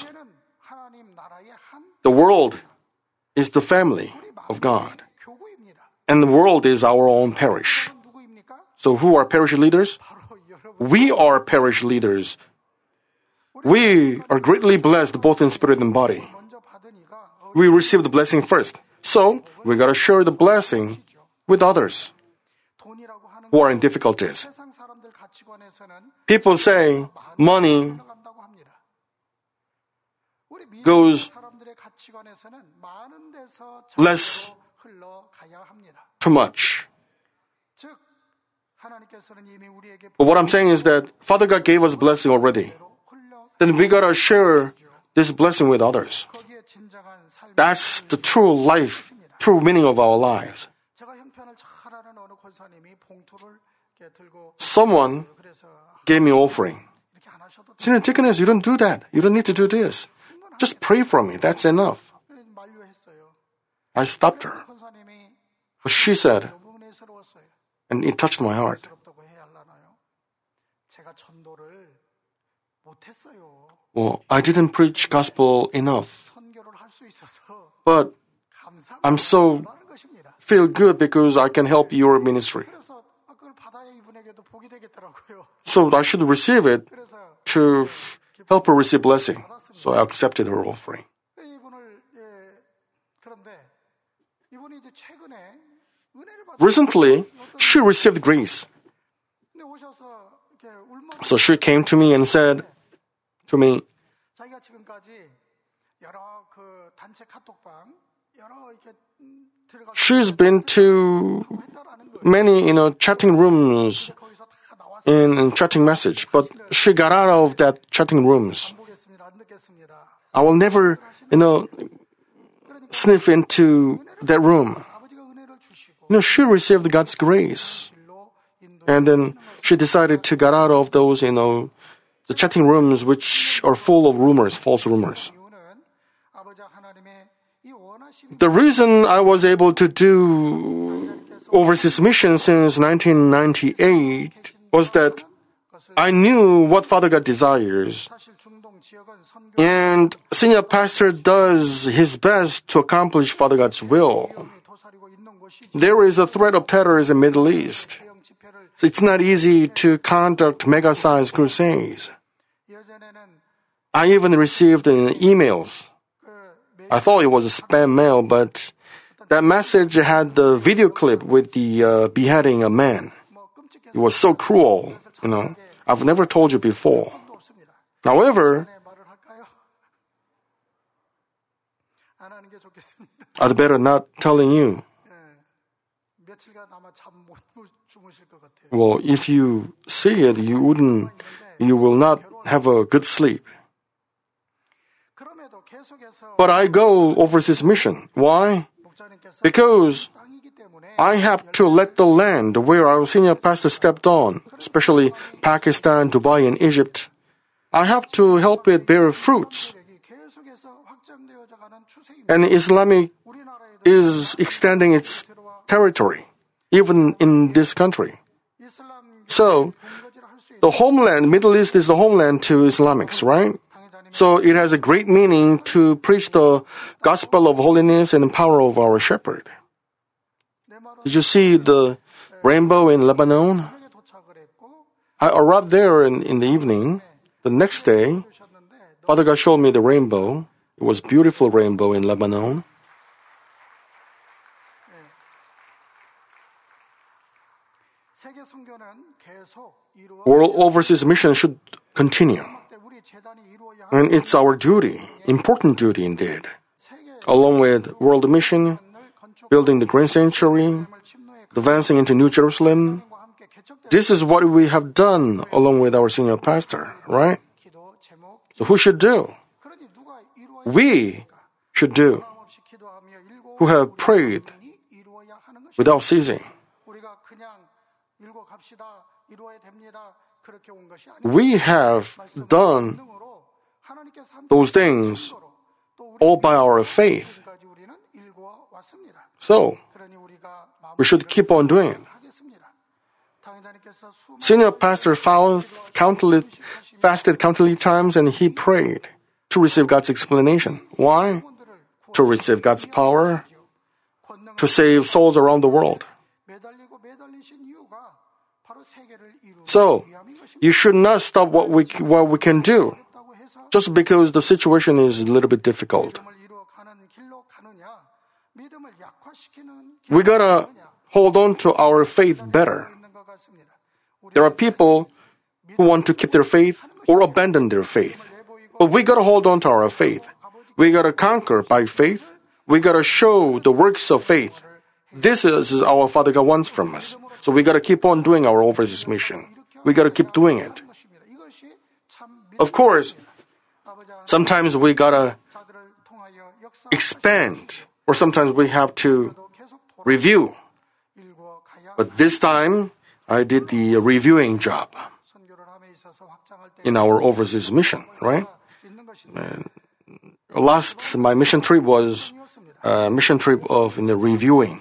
The world is the family of God, and the world is our own parish. So who are parish leaders? We are parish leaders. We are greatly blessed both in spirit and body. We receive the blessing first. So we gotta share the blessing with others who are in difficulties. People say money goes less too much. But what I'm saying is that Father God gave us blessing already. Then we gotta share this blessing with others. That's the true life, true meaning of our lives. Someone gave me offering. Senior deaconess, you don't do that. You don't need to do this. Just pray for me. That's enough. I stopped her. But she said, and it touched my heart. Well, I didn't preach gospel enough. But I'm so feel good because I can help your ministry. So I should receive it to help her receive blessing. So I accepted her offering. Recently, she received grace. So she came to me and said to me, she's been to many, you know, chatting rooms in, in chatting message, but she got out of that chatting rooms. I will never, you know, sniff into that room. You know, she received God's grace. And then she decided to get out of those, you know, the chatting rooms which are full of rumors, false rumors. The reason I was able to do overseas mission since nineteen ninety-eight was that I knew what Father God desires. And senior pastor does his best to accomplish Father God's will. There is a threat of terrorism in the Middle East. So it's not easy to conduct mega-sized crusades. I even received uh, emails. I thought it was a spam mail, but that message had the video clip with the uh, beheading a man. It was so cruel, you know. I've never told you before. However, I'd better not telling you. Well, if you see it, you wouldn't, you will not have a good sleep. But I go overseas mission. Why? Because I have to let the land where our senior pastor stepped on, especially Pakistan, Dubai, and Egypt, I have to help it bear fruits. And Islamic is extending its territory, even in this country. So, the homeland, Middle East is the homeland to Islamics, right? So it has a great meaning to preach the gospel of holiness and power of our shepherd. Did you see the rainbow in Lebanon? I arrived there in, in the evening. The next day, Father God showed me the rainbow. It was a beautiful rainbow in Lebanon. World Overseas Mission should continue. And it's our duty, important duty indeed. Along with World Mission, building the Grand Sanctuary, advancing into New Jerusalem, this is what we have done along with our senior pastor, right? So who should do? We should do, who have prayed without ceasing. We have done those things all by our faith. So, we should keep on doing it. Senior pastor found countless, fasted countless times and he prayed to receive God's explanation. Why? To receive God's power, to save souls around the world. So, you should not stop what we, what we can do just because the situation is a little bit difficult. We gotta hold on to our faith better. There are people who want to keep their faith or abandon their faith. But we gotta hold on to our faith. We gotta conquer by faith. We gotta show the works of faith. This is our Father God wants from us. So we gotta keep on doing our overseas mission. We gotta keep doing it. Of course, sometimes we gotta expand, or sometimes we have to review. But this time, I did the reviewing job in our overseas mission, right? And last, my mission trip was a mission trip of in the reviewing.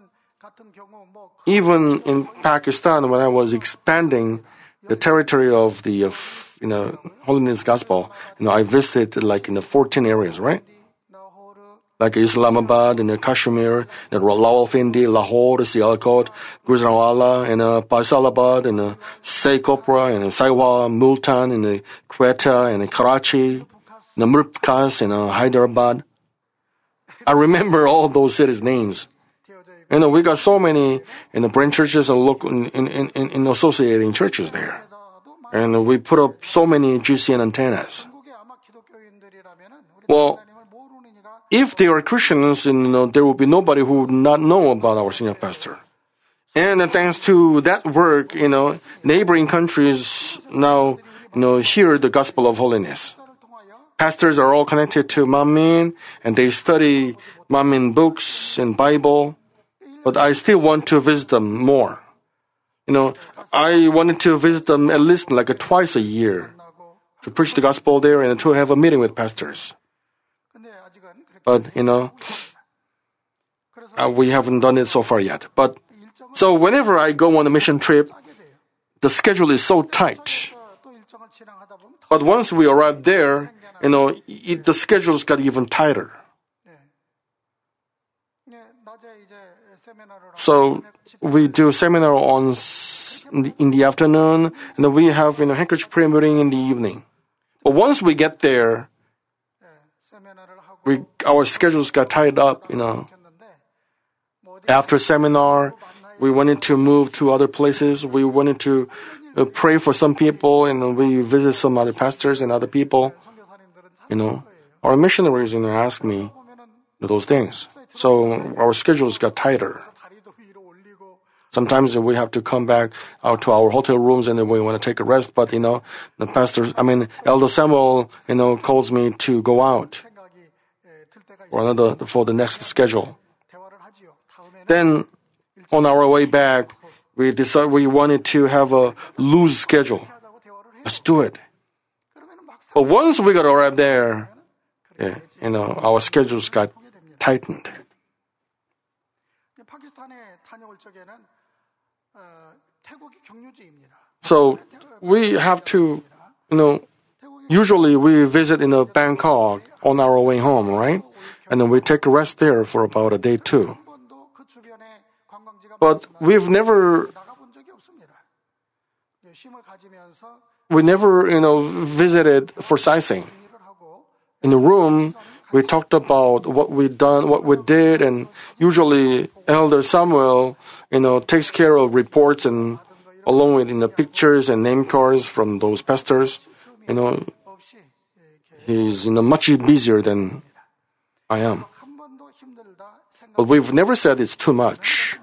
Even in Pakistan, when I was expanding the territory of the, uh, you know, Holiness Gospel, you know, I visited like in the fourteen areas, right? Like Islamabad, and Kashmir, and Rawalpindi, Lahore, Sialkot, Gujranwala, and uh, Faisalabad, and uh, Saykopra, and uh, Saiwa, Multan, and uh, Quetta, and uh, Karachi, and uh, Murkas, and uh, Hyderabad. I remember all those cities' names. And uh, we got so many in the branch churches and local in, in, in, in associating churches there. And uh, we put up so many G C N antennas. Well, if they are Christians, you know, there will be nobody who would not know about our senior pastor. And uh, thanks to that work, you know, neighboring countries now, you know, hear the gospel of holiness. Pastors are all connected to Manmin, and they study Manmin books and Bible. But I still want to visit them more. You know, I wanted to visit them at least like a twice a year to preach the gospel there and to have a meeting with pastors. But, you know, uh, we haven't done it so far yet. But, so whenever I go on a mission trip, the schedule is so tight. But once we arrive there, you know, it, the schedules got even tighter. So we do seminar on in the, in the afternoon, and then we have, you know, handkerchief prayer meeting in the evening. But once we get there, we our schedules got tied up. You know, after seminar, we wanted to move to other places. We wanted to uh, pray for some people, and we visit some other pastors and other people. You know, our missionaries, you know, ask me those things. So our schedules got tighter. Sometimes we have to come back out to our hotel rooms and then we want to take a rest. But, you know, the pastor, I mean, Elder Samuel, you know, calls me to go out for another, for the next schedule. Then on our way back, we decided we wanted to have a loose schedule. Let's do it. But once we got arrived there, yeah, you know, our schedules got tightened. So we have to, you know, usually we visit in a Bangkok on our way home, right? And then we take a rest there for about a day too. But we've never, we never, you know, visited for sightseeing. In the room, we talked about what we done, what we did, and usually Elder Samuel, you know, takes care of reports and along with, you know, pictures and name cards from those pastors. You know, he's, you know, much busier than I am. But we've never said it's too much.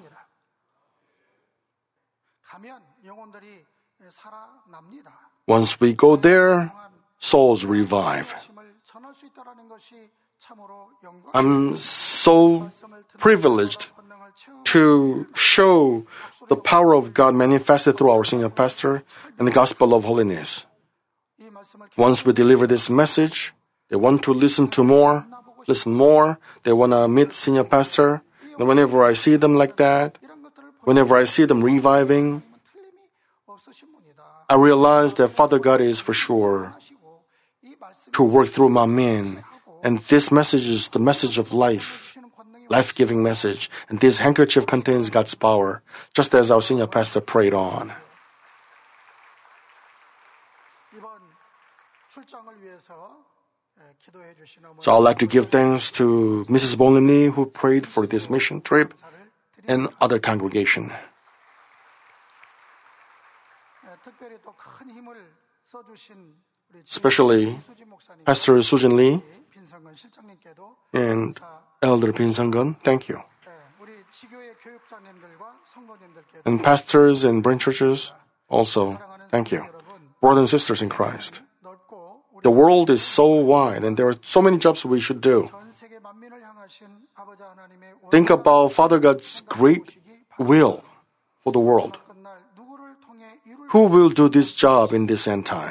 Once we go there, souls revive. I'm so privileged to show the power of God manifested through our senior pastor and the gospel of holiness. Once we deliver this message, they want to listen to more, listen more. They want to meet senior pastor. And whenever I see them like that, whenever I see them reviving, I realize that Father God is for sure to work through my men. And this message is the message of life, life-giving message. And this handkerchief contains God's power, just as our senior pastor prayed on. So I'd like to give thanks to Missus Bonlini who prayed for this mission trip and other congregation. Especially Pastor Sujin Lee and Elder Bin Sang-gun, thank you. And pastors and branch churches, also, thank you. Brothers and sisters in Christ. The world is so wide and there are so many jobs we should do. Think about Father God's great will for the world. Who will do this job in this end time?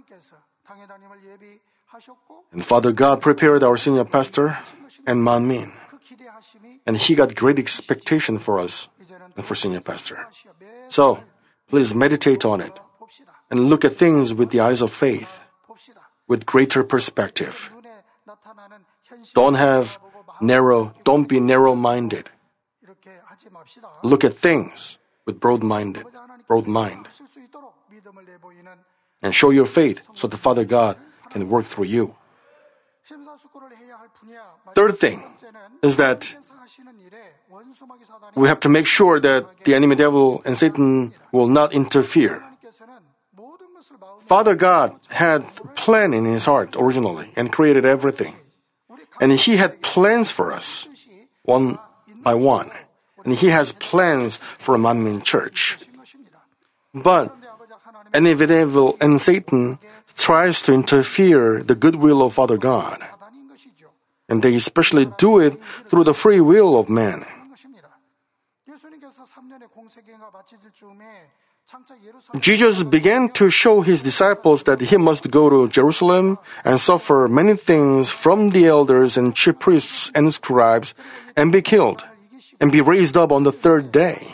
And Father God prepared our senior pastor and Manmin. And he got great expectation for us and for senior pastor. So, please meditate on it and look at things with the eyes of faith, with greater perspective. Don't have narrow, don't be narrow-minded. Look at things with broad-minded, broad mind. And show your faith so the Father God can work through you. Third thing is that we have to make sure that the enemy devil and Satan will not interfere. Father God had a plan in his heart originally and created everything. And he had plans for us, one by one. And he has plans for Manmin Church. But enemy devil and Satan tries to interfere the goodwill of Father God. And they especially do it through the free will of man. Jesus began to show his disciples that he must go to Jerusalem and suffer many things from the elders and chief priests and scribes and be killed and be raised up on the third day.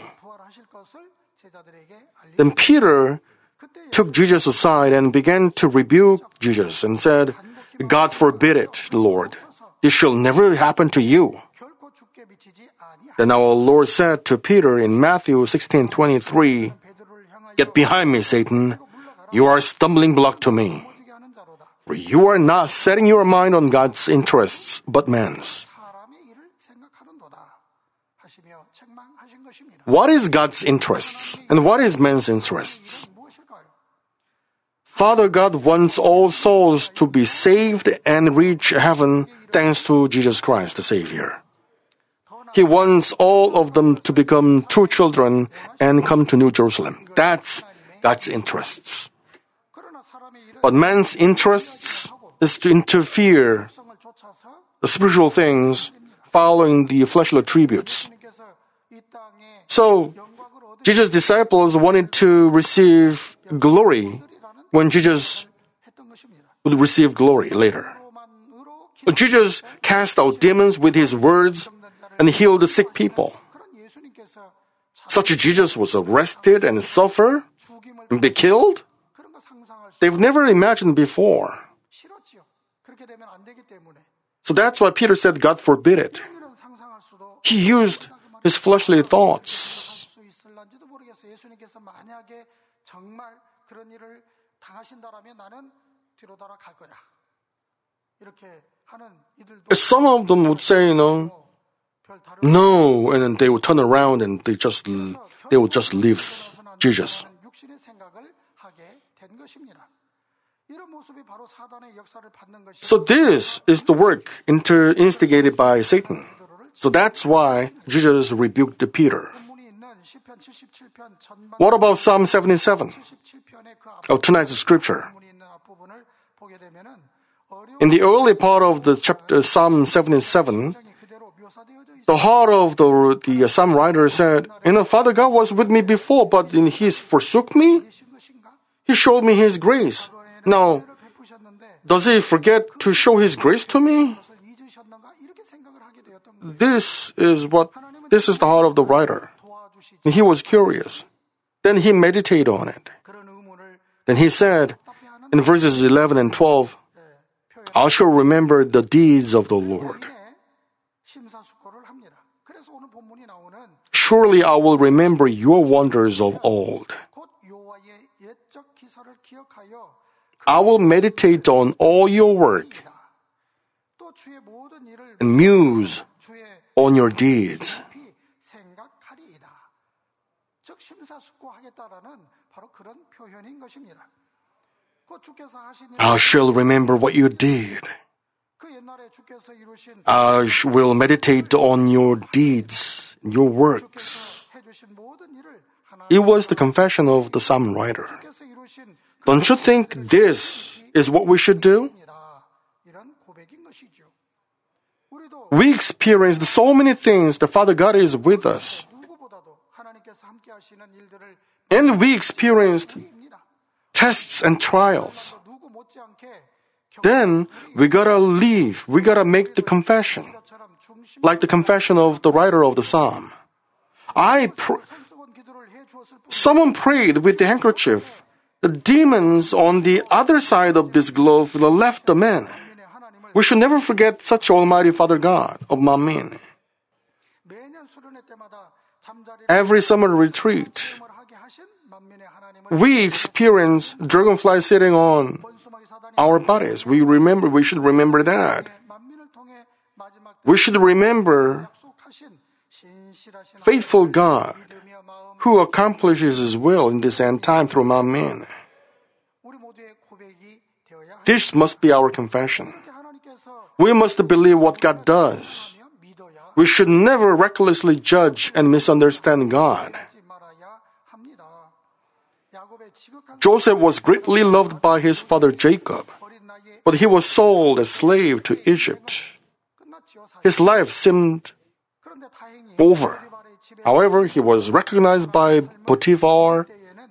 Then Peter took Jesus aside and began to rebuke Jesus and said, God forbid it, Lord. This shall never happen to you. Then our Lord said to Peter in Matthew sixteen twenty-three, Get behind me, Satan. You are a stumbling block to me. For you are not setting your mind on God's interests, but man's. What is God's interests? And what is man's interests? Father God wants all souls to be saved and reach heaven thanks to Jesus Christ, the Savior. He wants all of them to become true children and come to New Jerusalem. That's God's interests. But man's interests is to interfere the spiritual things following the fleshly attributes. So, Jesus' disciples wanted to receive glory when Jesus would receive glory later. But Jesus cast out demons with his words and healed the sick people. Such a Jesus was arrested and suffer and be killed? They've never imagined before. So that's why Peter said, God forbid it. He used his fleshly thoughts. Some of them would say, you know, no, and then they would turn around and they just they would just leave Jesus. So this is the work inter- instigated by Satan. So that's why Jesus rebuked Peter. What about Psalm seventy-seven? Of tonight's scripture. In the early part of the chapter Psalm seventy-seven, the heart of the, the Psalm writer said, you know, Father God was with me before, but he forsook me? He showed me his grace. Now, does he forget to show his grace to me? This is what, this is the heart of the writer. He was curious. Then he meditated on it. Then he said, in verses eleven and twelve, I shall remember the deeds of the Lord. Surely I will remember your wonders of old. I will meditate on all your work and muse on your deeds. I shall remember what you did. I will meditate on your deeds, your works. It was the confession of the psalm writer. Don't you think this is what we should do? We experienced so many things. The Father God is with us. And we experienced tests and trials. Then we gotta leave. We gotta make the confession. Like the confession of the writer of the psalm. I pr- Someone prayed with the handkerchief. The demons on the other side of this globe left the man. We should never forget such Almighty Father God of Manmin. Every summer retreat, we experience dragonflies sitting on our bodies. We remember, we should remember that. We should remember faithful God who accomplishes His will in this end time through Manmin. This must be our confession. We must believe what God does. We should never recklessly judge and misunderstand God. Joseph was greatly loved by his father Jacob, but he was sold as slave to Egypt. His life seemed over. However, he was recognized by Potiphar,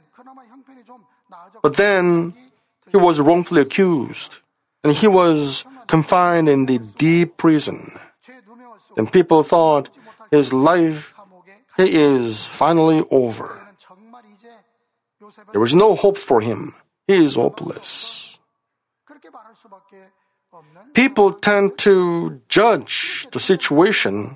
but then he was wrongfully accused, and he was confined in the deep prison. And people thought his life he is finally over. There is no hope for him. He is hopeless. People tend to judge the situation.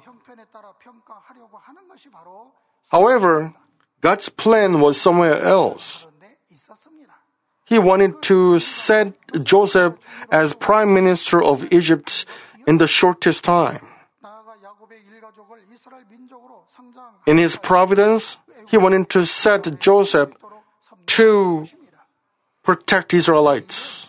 However, God's plan was somewhere else. He wanted to set Joseph as prime minister of Egypt in the shortest time. In his providence, he wanted to set Joseph to protect Israelites.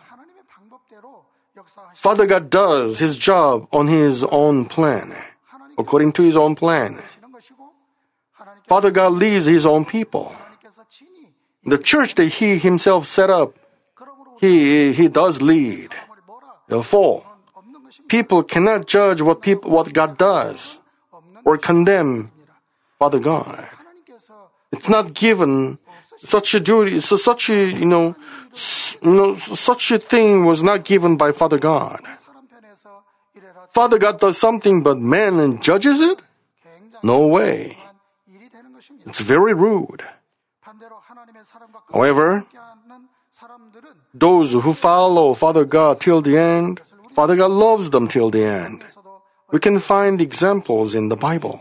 Father God does his job on his own plan, according to his own plan. Father God leads his own people. The church that he himself set up, he, he does lead. Therefore, people cannot judge what people, what God does or condemn Father God. It's not given. Such a duty, so such a, you know, s- you know, such a thing was not given by Father God. Father God does something, but man judges it? No way. It's very rude. However, those who follow Father God till the end, Father God loves them till the end. We can find examples in the Bible.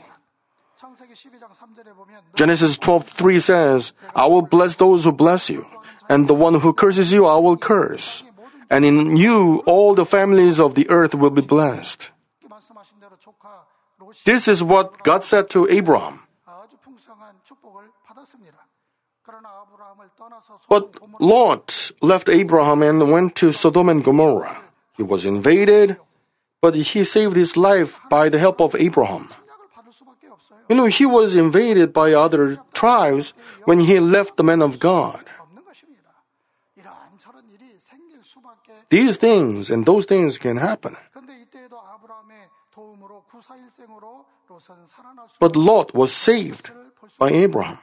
Genesis twelve three says, I will bless those who bless you, and the one who curses you I will curse. And in you all the families of the earth will be blessed. This is what God said to Abraham. But Lot left Abraham and went to Sodom and Gomorrah. He was invaded, but he saved his life by the help of Abraham. You know, he was invaded by other tribes when he left the man of God. These things and those things can happen. But Lot was saved by Abraham.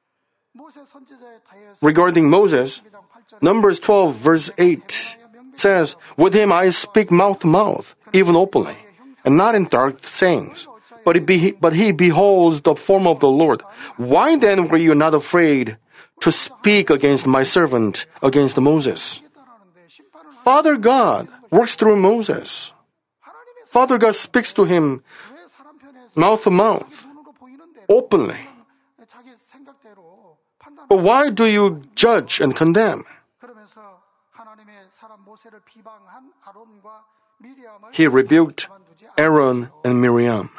Regarding Moses, Numbers twelve verse eight says, with him I speak mouth to mouth, even openly, and not in dark sayings. But he, be, but he beholds the form of the Lord. Why then were you not afraid to speak against my servant, against Moses? Father God works through Moses. Father God speaks to him mouth to mouth, openly. But why do you judge and condemn? He rebuked Aaron and Miriam.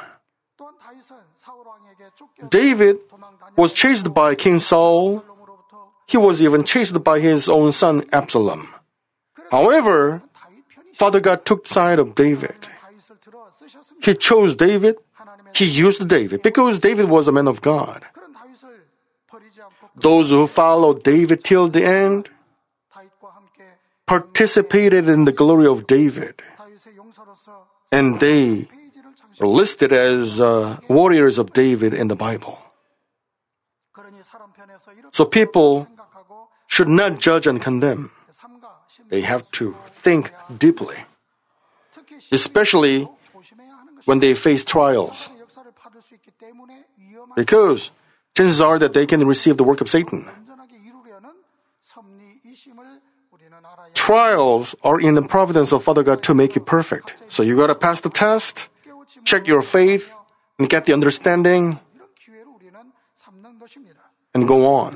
David was chased by King Saul. He was even chased by his own son Absalom. However, Father God took side of David. He chose David. He used David because David was a man of God. Those who followed David till the end participated in the glory of David. And they are listed as uh, warriors of David in the Bible. So people should not judge and condemn. They have to think deeply, especially when they face trials, because chances are that they can receive the work of Satan. Trials are in the providence of Father God to make you perfect. So you gotta pass the test, check your faith, and get the understanding, and go on.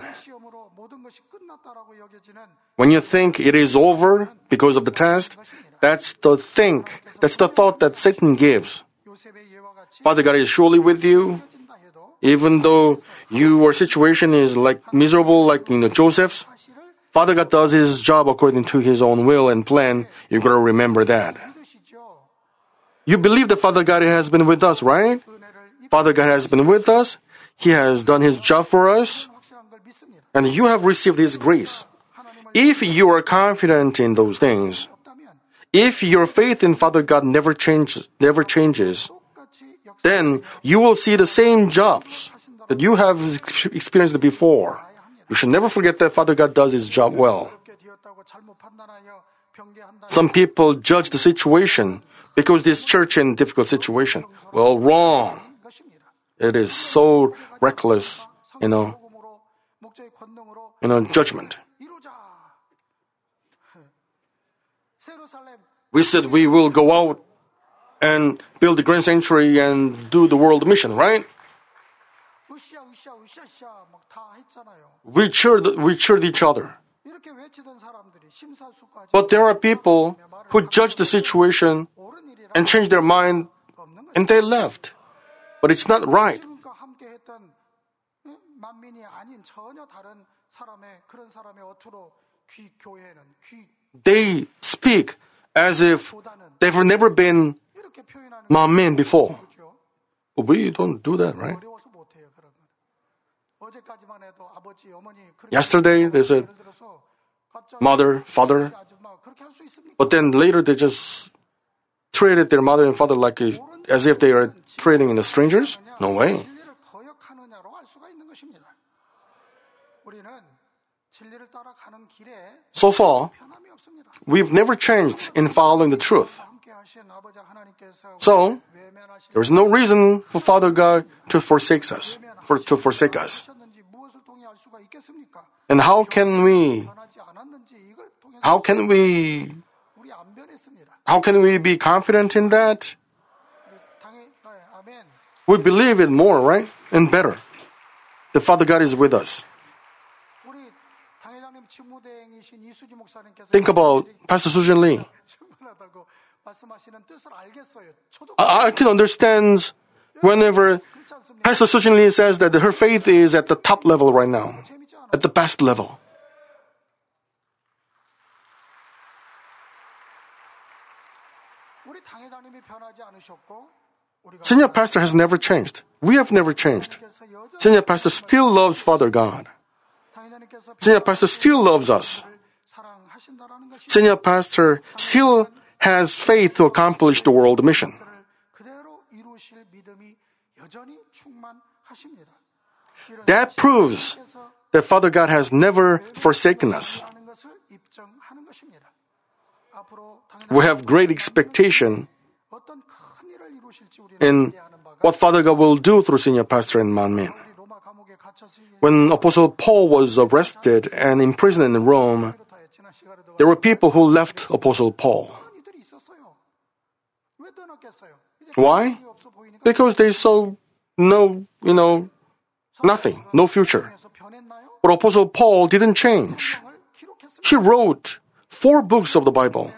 When you think it is over because of the test, that's the think, that's the thought that Satan gives. Father God is surely with you, even though your situation is like miserable, like you know Joseph's. Father God does His job according to His own will and plan. You gotta remember that. You believe that Father God has been with us, right? Father God has been with us. He has done His job for us. And you have received His grace. If you are confident in those things, if your faith in Father God never changes, never changes, then you will see the same jobs that you have experienced before. You should never forget that Father God does His job well. Some people judge the situation because this church in a difficult situation. Well, wrong. It is so reckless, you know, you know, judgment. We said we will go out and build the Grand Sanctuary and do the world mission, right? We cheered, we cheered each other. But there are people who judge the situation and change their mind and they left. But it's not right. They speak as if they've never been Manmin before. We don't do that, right? Yesterday, they said mother, father, but then later they just treated their mother and father like a, as if they are trading in the strangers? No way. So far, we've never changed in following the truth. So, there's no reason for Father God to forsake us, for to forsake us. And how can we, how can we, how can we be confident in that? We believe it more, right? And better. The Father God is with us. Think about Pastor Sujin Lee. I, I can understand whenever Pastor Sujin Lee says that her faith is at the top level right now, at the best level. Senior pastor has never changed. We have never changed. Senior pastor still loves Father God. Senior pastor still loves us. Senior pastor still has faith to accomplish the world mission. That proves that Father God has never forsaken us. We have great expectation in what Father God will do through Senior Pastor and Manmin. When Apostle Paul was arrested and imprisoned in Rome, there were people who left Apostle Paul. Why? Because they saw no, you know, nothing, no future. But Apostle Paul didn't change. He wrote four books of the Bible.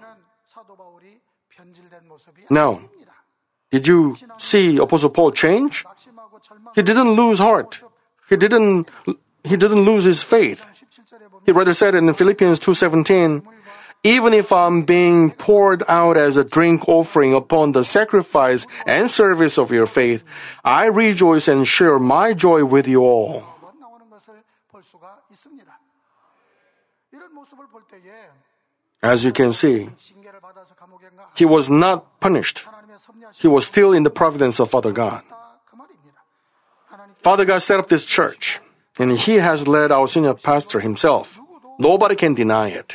Now, did you see Apostle Paul change? He didn't lose heart. He didn't, he didn't lose his faith. He rather said in Philippians two seventeen, even if I'm being poured out as a drink offering upon the sacrifice and service of your faith, I rejoice and share my joy with you all. As you can see, he was not punished. He was still in the providence of Father God. Father God set up this church, and He has led our senior pastor Himself. Nobody can deny it.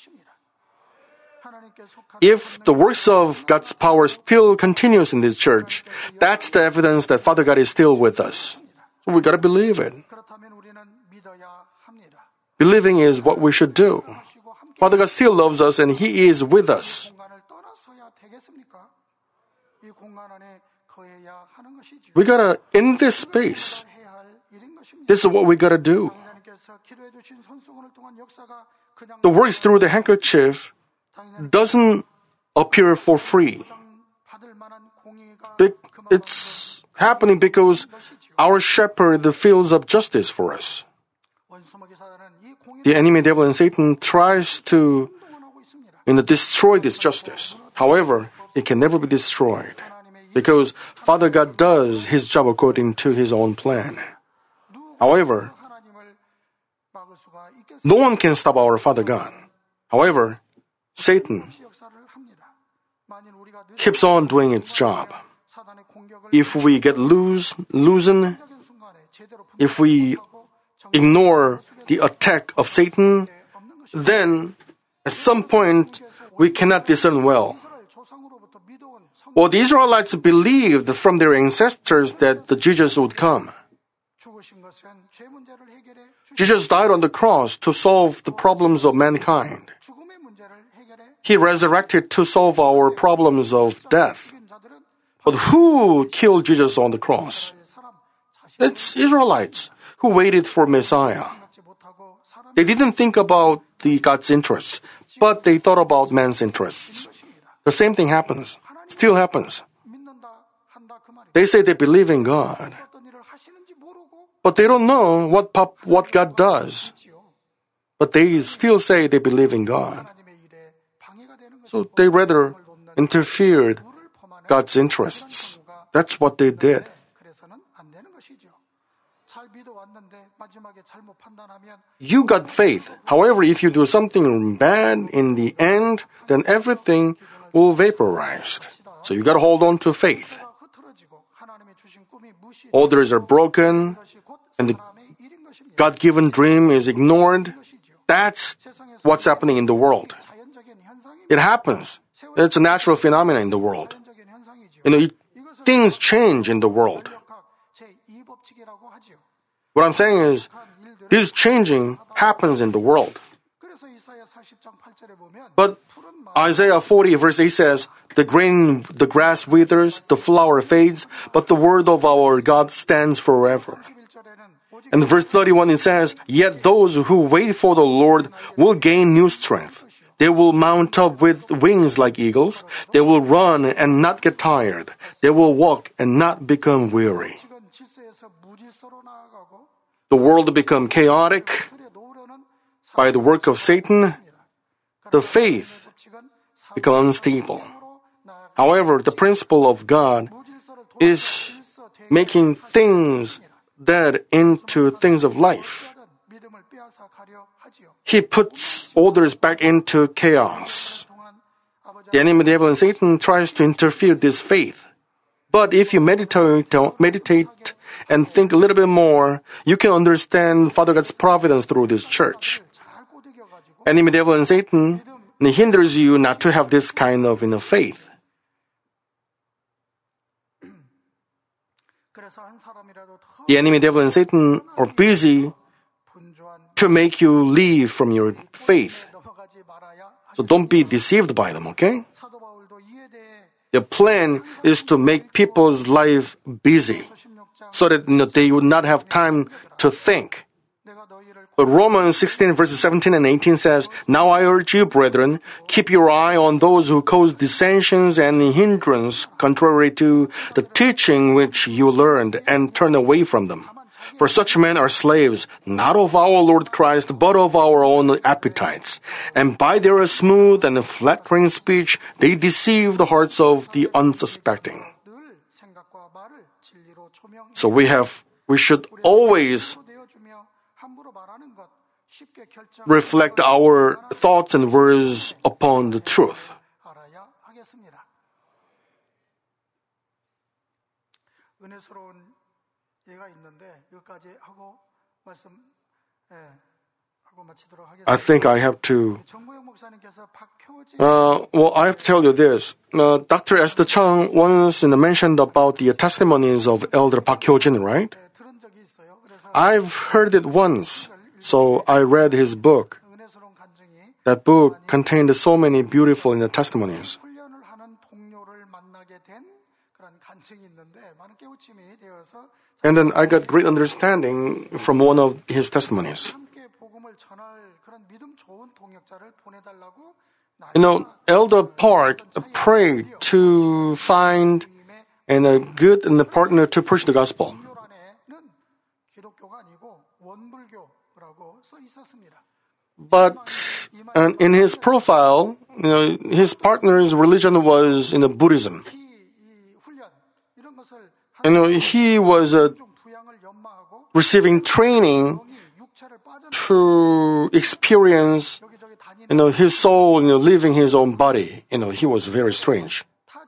If the works of God's power still continues in this church, that's the evidence that Father God is still with us. So we gotta believe it. Believing is what we should do. Father God still loves us and He is with us. We gotta, in this space, this is what we gotta do. The works through the handkerchief doesn't appear for free. It's happening because our shepherd feels of justice for us. The enemy devil and Satan tries to, you know, destroy this justice. However, it can never be destroyed because Father God does His job according to His own plan. However, no one can stop our Father God. However, Satan keeps on doing its job. If we get loose, loosened, if we ignore the attack of Satan, then at some point we cannot discern well. Well, the Israelites believed from their ancestors that the Jesus would come. Jesus died on the cross to solve the problems of mankind. He resurrected to solve our problems of death. But who killed Jesus on the cross? It's Israelites who waited for Messiah. They didn't think about the God's interests, but they thought about man's interests. The same thing happens, still happens. They say they believe in God, but they don't know what pop, what God does. But they still say they believe in God. So they rather interfered God's interests. That's what they did. You got faith. However, if you do something bad in the end, then everything will vaporize. So you got to hold on to faith. Orders are broken, and the, God-given dream is ignored, that's what's happening in the world. It happens. It's a natural phenomenon in the world. You know, it, things change in the world. What I'm saying is, this changing happens in the world. But Isaiah forty verse eight says, the grain, the grass withers, the flower fades, but the word of our God stands forever. And verse thirty-one it says, yet those who wait for the Lord will gain new strength. They will mount up with wings like eagles. They will run and not get tired. They will walk and not become weary. The world become chaotic by the work of Satan. The faith become unstable. However, the principle of God is making things dead into things of life. He puts orders back into chaos. The enemy, devil, and Satan tries to interfere this faith. But if you meditate, meditate and think a little bit more, you can understand Father God's providence through this church. Enemy, devil, and Satan hinders you not to have this kind of you know, faith. The enemy, devil, and Satan are busy to make you leave from your faith. So don't be deceived by them, okay? The plan is to make people's life busy so that you know, they would not have time to think. But Romans sixteen verses seventeen and eighteen says, now I urge you, brethren, keep your eye on those who cause dissensions and hindrance contrary to the teaching which you learned, and turn away from them. For such men are slaves, not of our Lord Christ, but of our own appetites. And by their smooth and flattering speech, they deceive the hearts of the unsuspecting. So we have, we should always reflect our thoughts and words upon the truth. I think I have to. Uh, well, I have to tell you this. Uh, Doctor Esther Chung once you know, mentioned about the testimonies of Elder Park Hyo-jin, right? I've heard it once, so I read his book. That book contained so many beautiful you know, testimonies. And then I got great understanding from one of his testimonies. You know, Elder Park prayed to find and a good and a partner to preach the gospel. But and in his profile, you know, his partner's religion was in you know, Buddhism. You know, he was uh, receiving training to experience, you know, his soul, you know, leaving his own body. You know, he was very strange.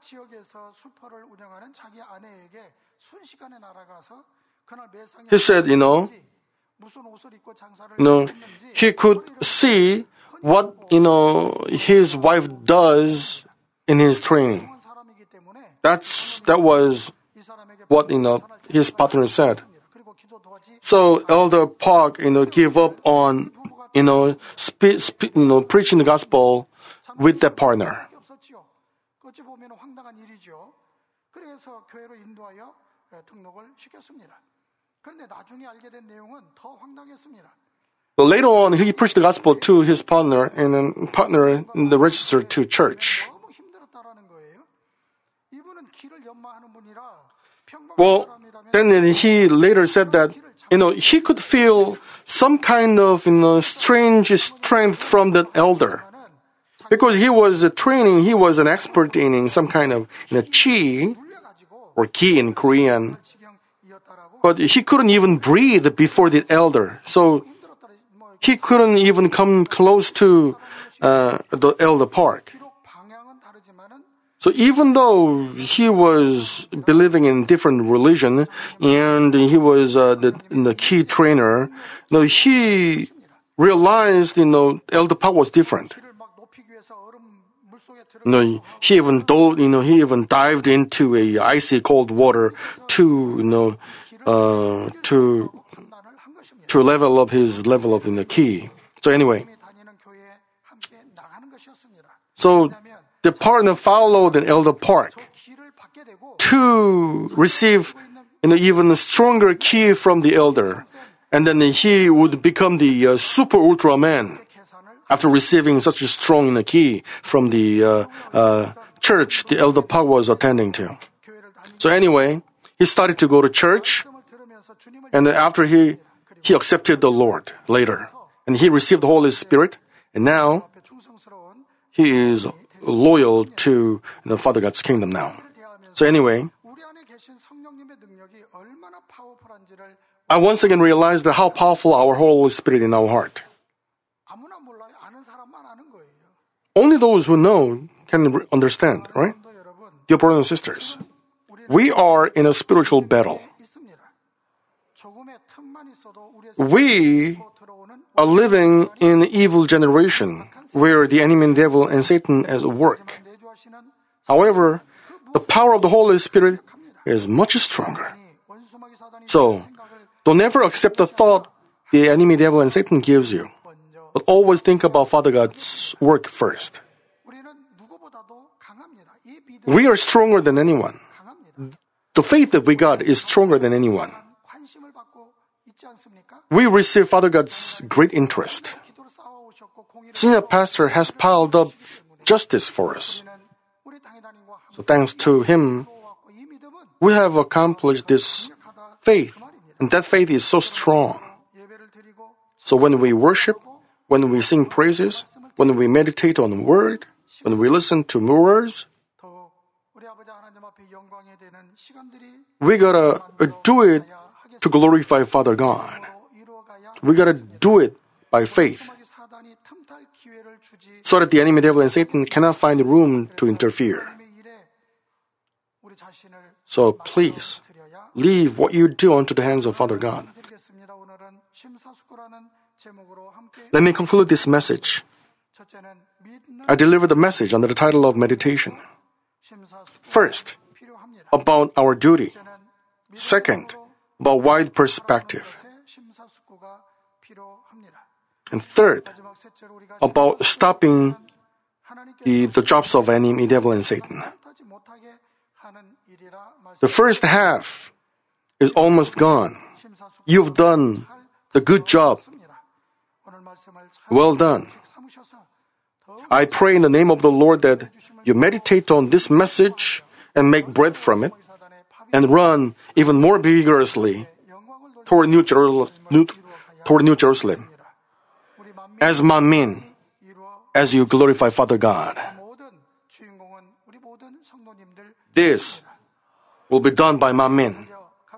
He said, you know, you know, he could see what, you know, his wife does in his training. That's, that was what, you know, his partner said. So Elder Park, you know, gave up on, you know, spe- spe- you know, preaching the gospel with that partner. But later on, he preached the gospel to his partner, and then partner in the register to church. Well, then he later said that, you know, he could feel some kind of, you know, strange strength from that elder. Because he was uh, training, he was an expert in some kind of, you know, chi, or ki in Korean. But he couldn't even breathe before the elder. So he couldn't even come close to uh, the Elder Park. So even though he was believing in different religion and he was uh, the, the key trainer, you know, he realized, you know, Elder Park was different. You know, he even dove, you know, he even dived into a icy cold water to, you know, uh, to to level up his level up in the key. So anyway, so the partner followed an Elder Park to receive, you know, even a stronger key from the elder, and then he would become the uh, super Ultraman after receiving such a strong you know, key from the uh, uh, church the Elder Park was attending to. So anyway, he started to go to church, and after he he accepted the Lord later, and he received the Holy Spirit, and now he is loyal to the Father God's kingdom now. So anyway, I once again realized that how powerful our Holy Spirit in our heart. Only those who know can understand, right? Dear brothers and sisters, we are in a spiritual battle. We are living in an evil generation where the enemy and devil and Satan is at work. However, the power of the Holy Spirit is much stronger. So, don't ever accept the thought the enemy, devil, and Satan gives you, but always think about Father God's work first. We are stronger than anyone. The faith that we got is stronger than anyone. We receive Father God's great interest. Senior pastor has piled up justice for us. So thanks to him, we have accomplished this faith, and that faith is so strong. So when we worship, when we sing praises, when we meditate on the word, when we listen to words, we gotta do it to glorify Father God. We gotta do it by faith, so that the enemy, devil, and Satan cannot find room to interfere. So please, leave what you do unto the hands of Father God. Let me conclude this message. I delivered the message under the title of meditation. First, about our duty. Second, about wide perspective. And third, about stopping the, the jobs of enemy, devil, and Satan. The first half is almost gone. You've done the good job. Well done. I pray in the name of the Lord that you meditate on this message and make bread from it and run even more vigorously toward New Jerusalem, toward New Jerusalem. As Manmin, as you glorify Father God. This will be done by Manmin.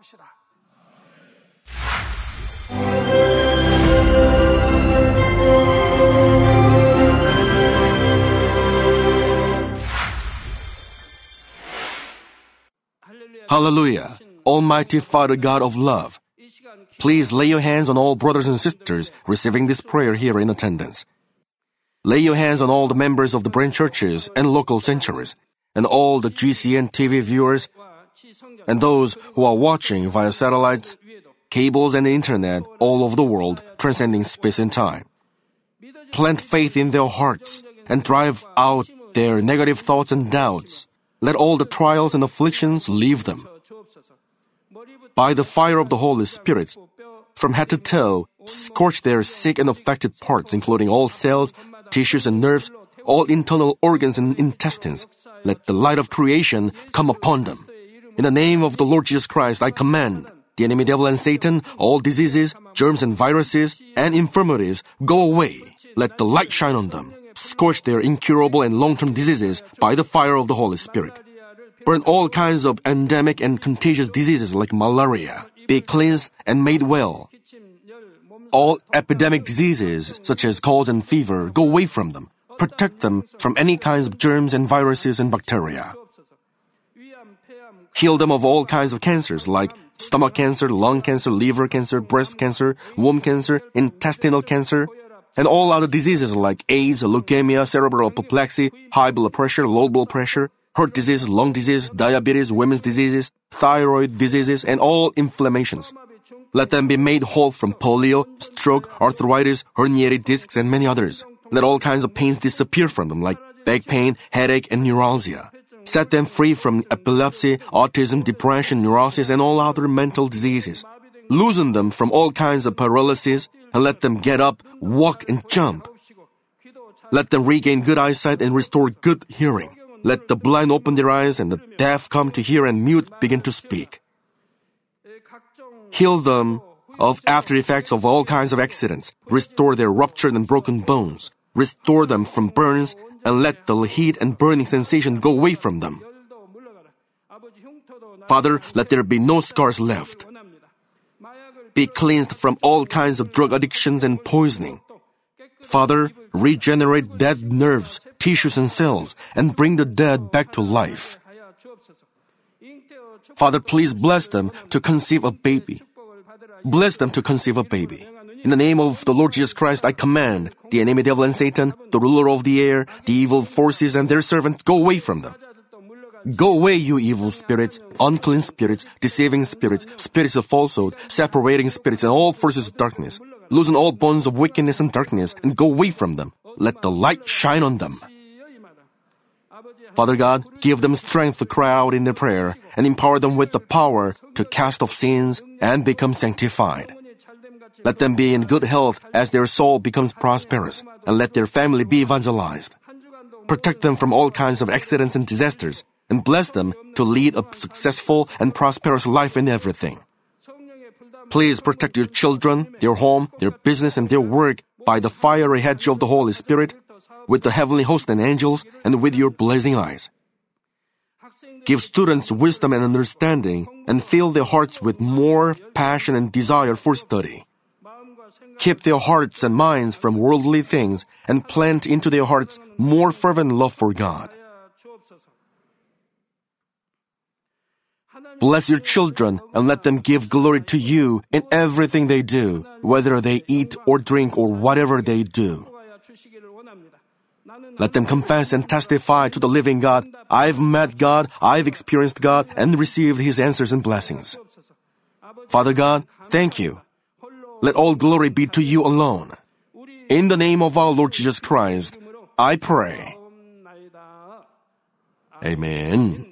Hallelujah, Almighty Father God of love. Please lay your hands on all brothers and sisters receiving this prayer here in attendance. Lay your hands on all the members of the branch churches and local sanctuaries, and all the G C N T V viewers, and those who are watching via satellites, cables, and the internet all over the world, transcending space and time. Plant faith in their hearts and drive out their negative thoughts and doubts. Let all the trials and afflictions leave them. By the fire of the Holy Spirit, from head to toe, scorch their sick and affected parts, including all cells, tissues, and nerves, all internal organs and intestines. Let the light of creation come upon them. In the name of the Lord Jesus Christ, I command the enemy, devil, and Satan, all diseases, germs, and viruses, and infirmities, go away. Let the light shine on them. Scorch their incurable and long-term diseases by the fire of the Holy Spirit. Burn all kinds of endemic and contagious diseases like malaria. Be cleansed and made well. All epidemic diseases, such as colds and fever, go away from them. protect them from any kinds of germs and viruses and bacteria. Heal them of all kinds of cancers like stomach cancer, lung cancer, liver cancer, breast cancer, womb cancer, intestinal cancer, and all other diseases like AIDS, leukemia, cerebral apoplexy, high blood pressure, low blood pressure, heart disease, lung disease, diabetes, women's diseases, thyroid diseases, and all inflammations. Let them be made whole from polio, stroke, arthritis, herniated discs, and many others. Let all kinds of pains disappear from them like back pain, headache, and neuralgia. Set them free from epilepsy, autism, depression, neurosis, and all other mental diseases. Loosen them from all kinds of paralysis and let them get up, walk, and jump. Let them regain good eyesight and restore good hearing. Let the blind open their eyes and the deaf come to hear and mute begin to speak. Heal them of after effects of all kinds of accidents. Restore their ruptured and broken bones. Restore them from burns and let the heat and burning sensation go away from them. Father, let there be no scars left. Be cleansed from all kinds of drug addictions and poisoning. Father, regenerate dead nerves, tissues, and cells, and bring the dead back to life. Father, please bless them to conceive a baby. Bless them to conceive a baby. In the name of the Lord Jesus Christ, I command the enemy devil and Satan, the ruler of the air, the evil forces, and their servants, go away from them. Go away, you evil spirits, unclean spirits, deceiving spirits, spirits of falsehood, separating spirits, and all forces of darkness. Loosen all bonds of wickedness and darkness, and go away from them. Let the light shine on them. Father God, give them strength to cry out in their prayer, and empower them with the power to cast off sins and become sanctified. Let them be in good health as their soul becomes prosperous, and let their family be evangelized. Protect them from all kinds of accidents and disasters, and bless them to lead a successful and prosperous life in everything. Please protect your children, their home, their business, and their work by the fiery hedge of the Holy Spirit, with the heavenly host and angels, and with your blazing eyes. Give students wisdom and understanding, and fill their hearts with more passion and desire for study. Keep their hearts and minds from worldly things, and plant into their hearts more fervent love for God. Bless your children and let them give glory to you in everything they do, whether they eat or drink or whatever they do. Let them confess and testify to the living God, I've met God, I've experienced God, and received His answers and blessings. Father God, thank you. Let all glory be to you alone. In the name of our Lord Jesus Christ, I pray. Amen.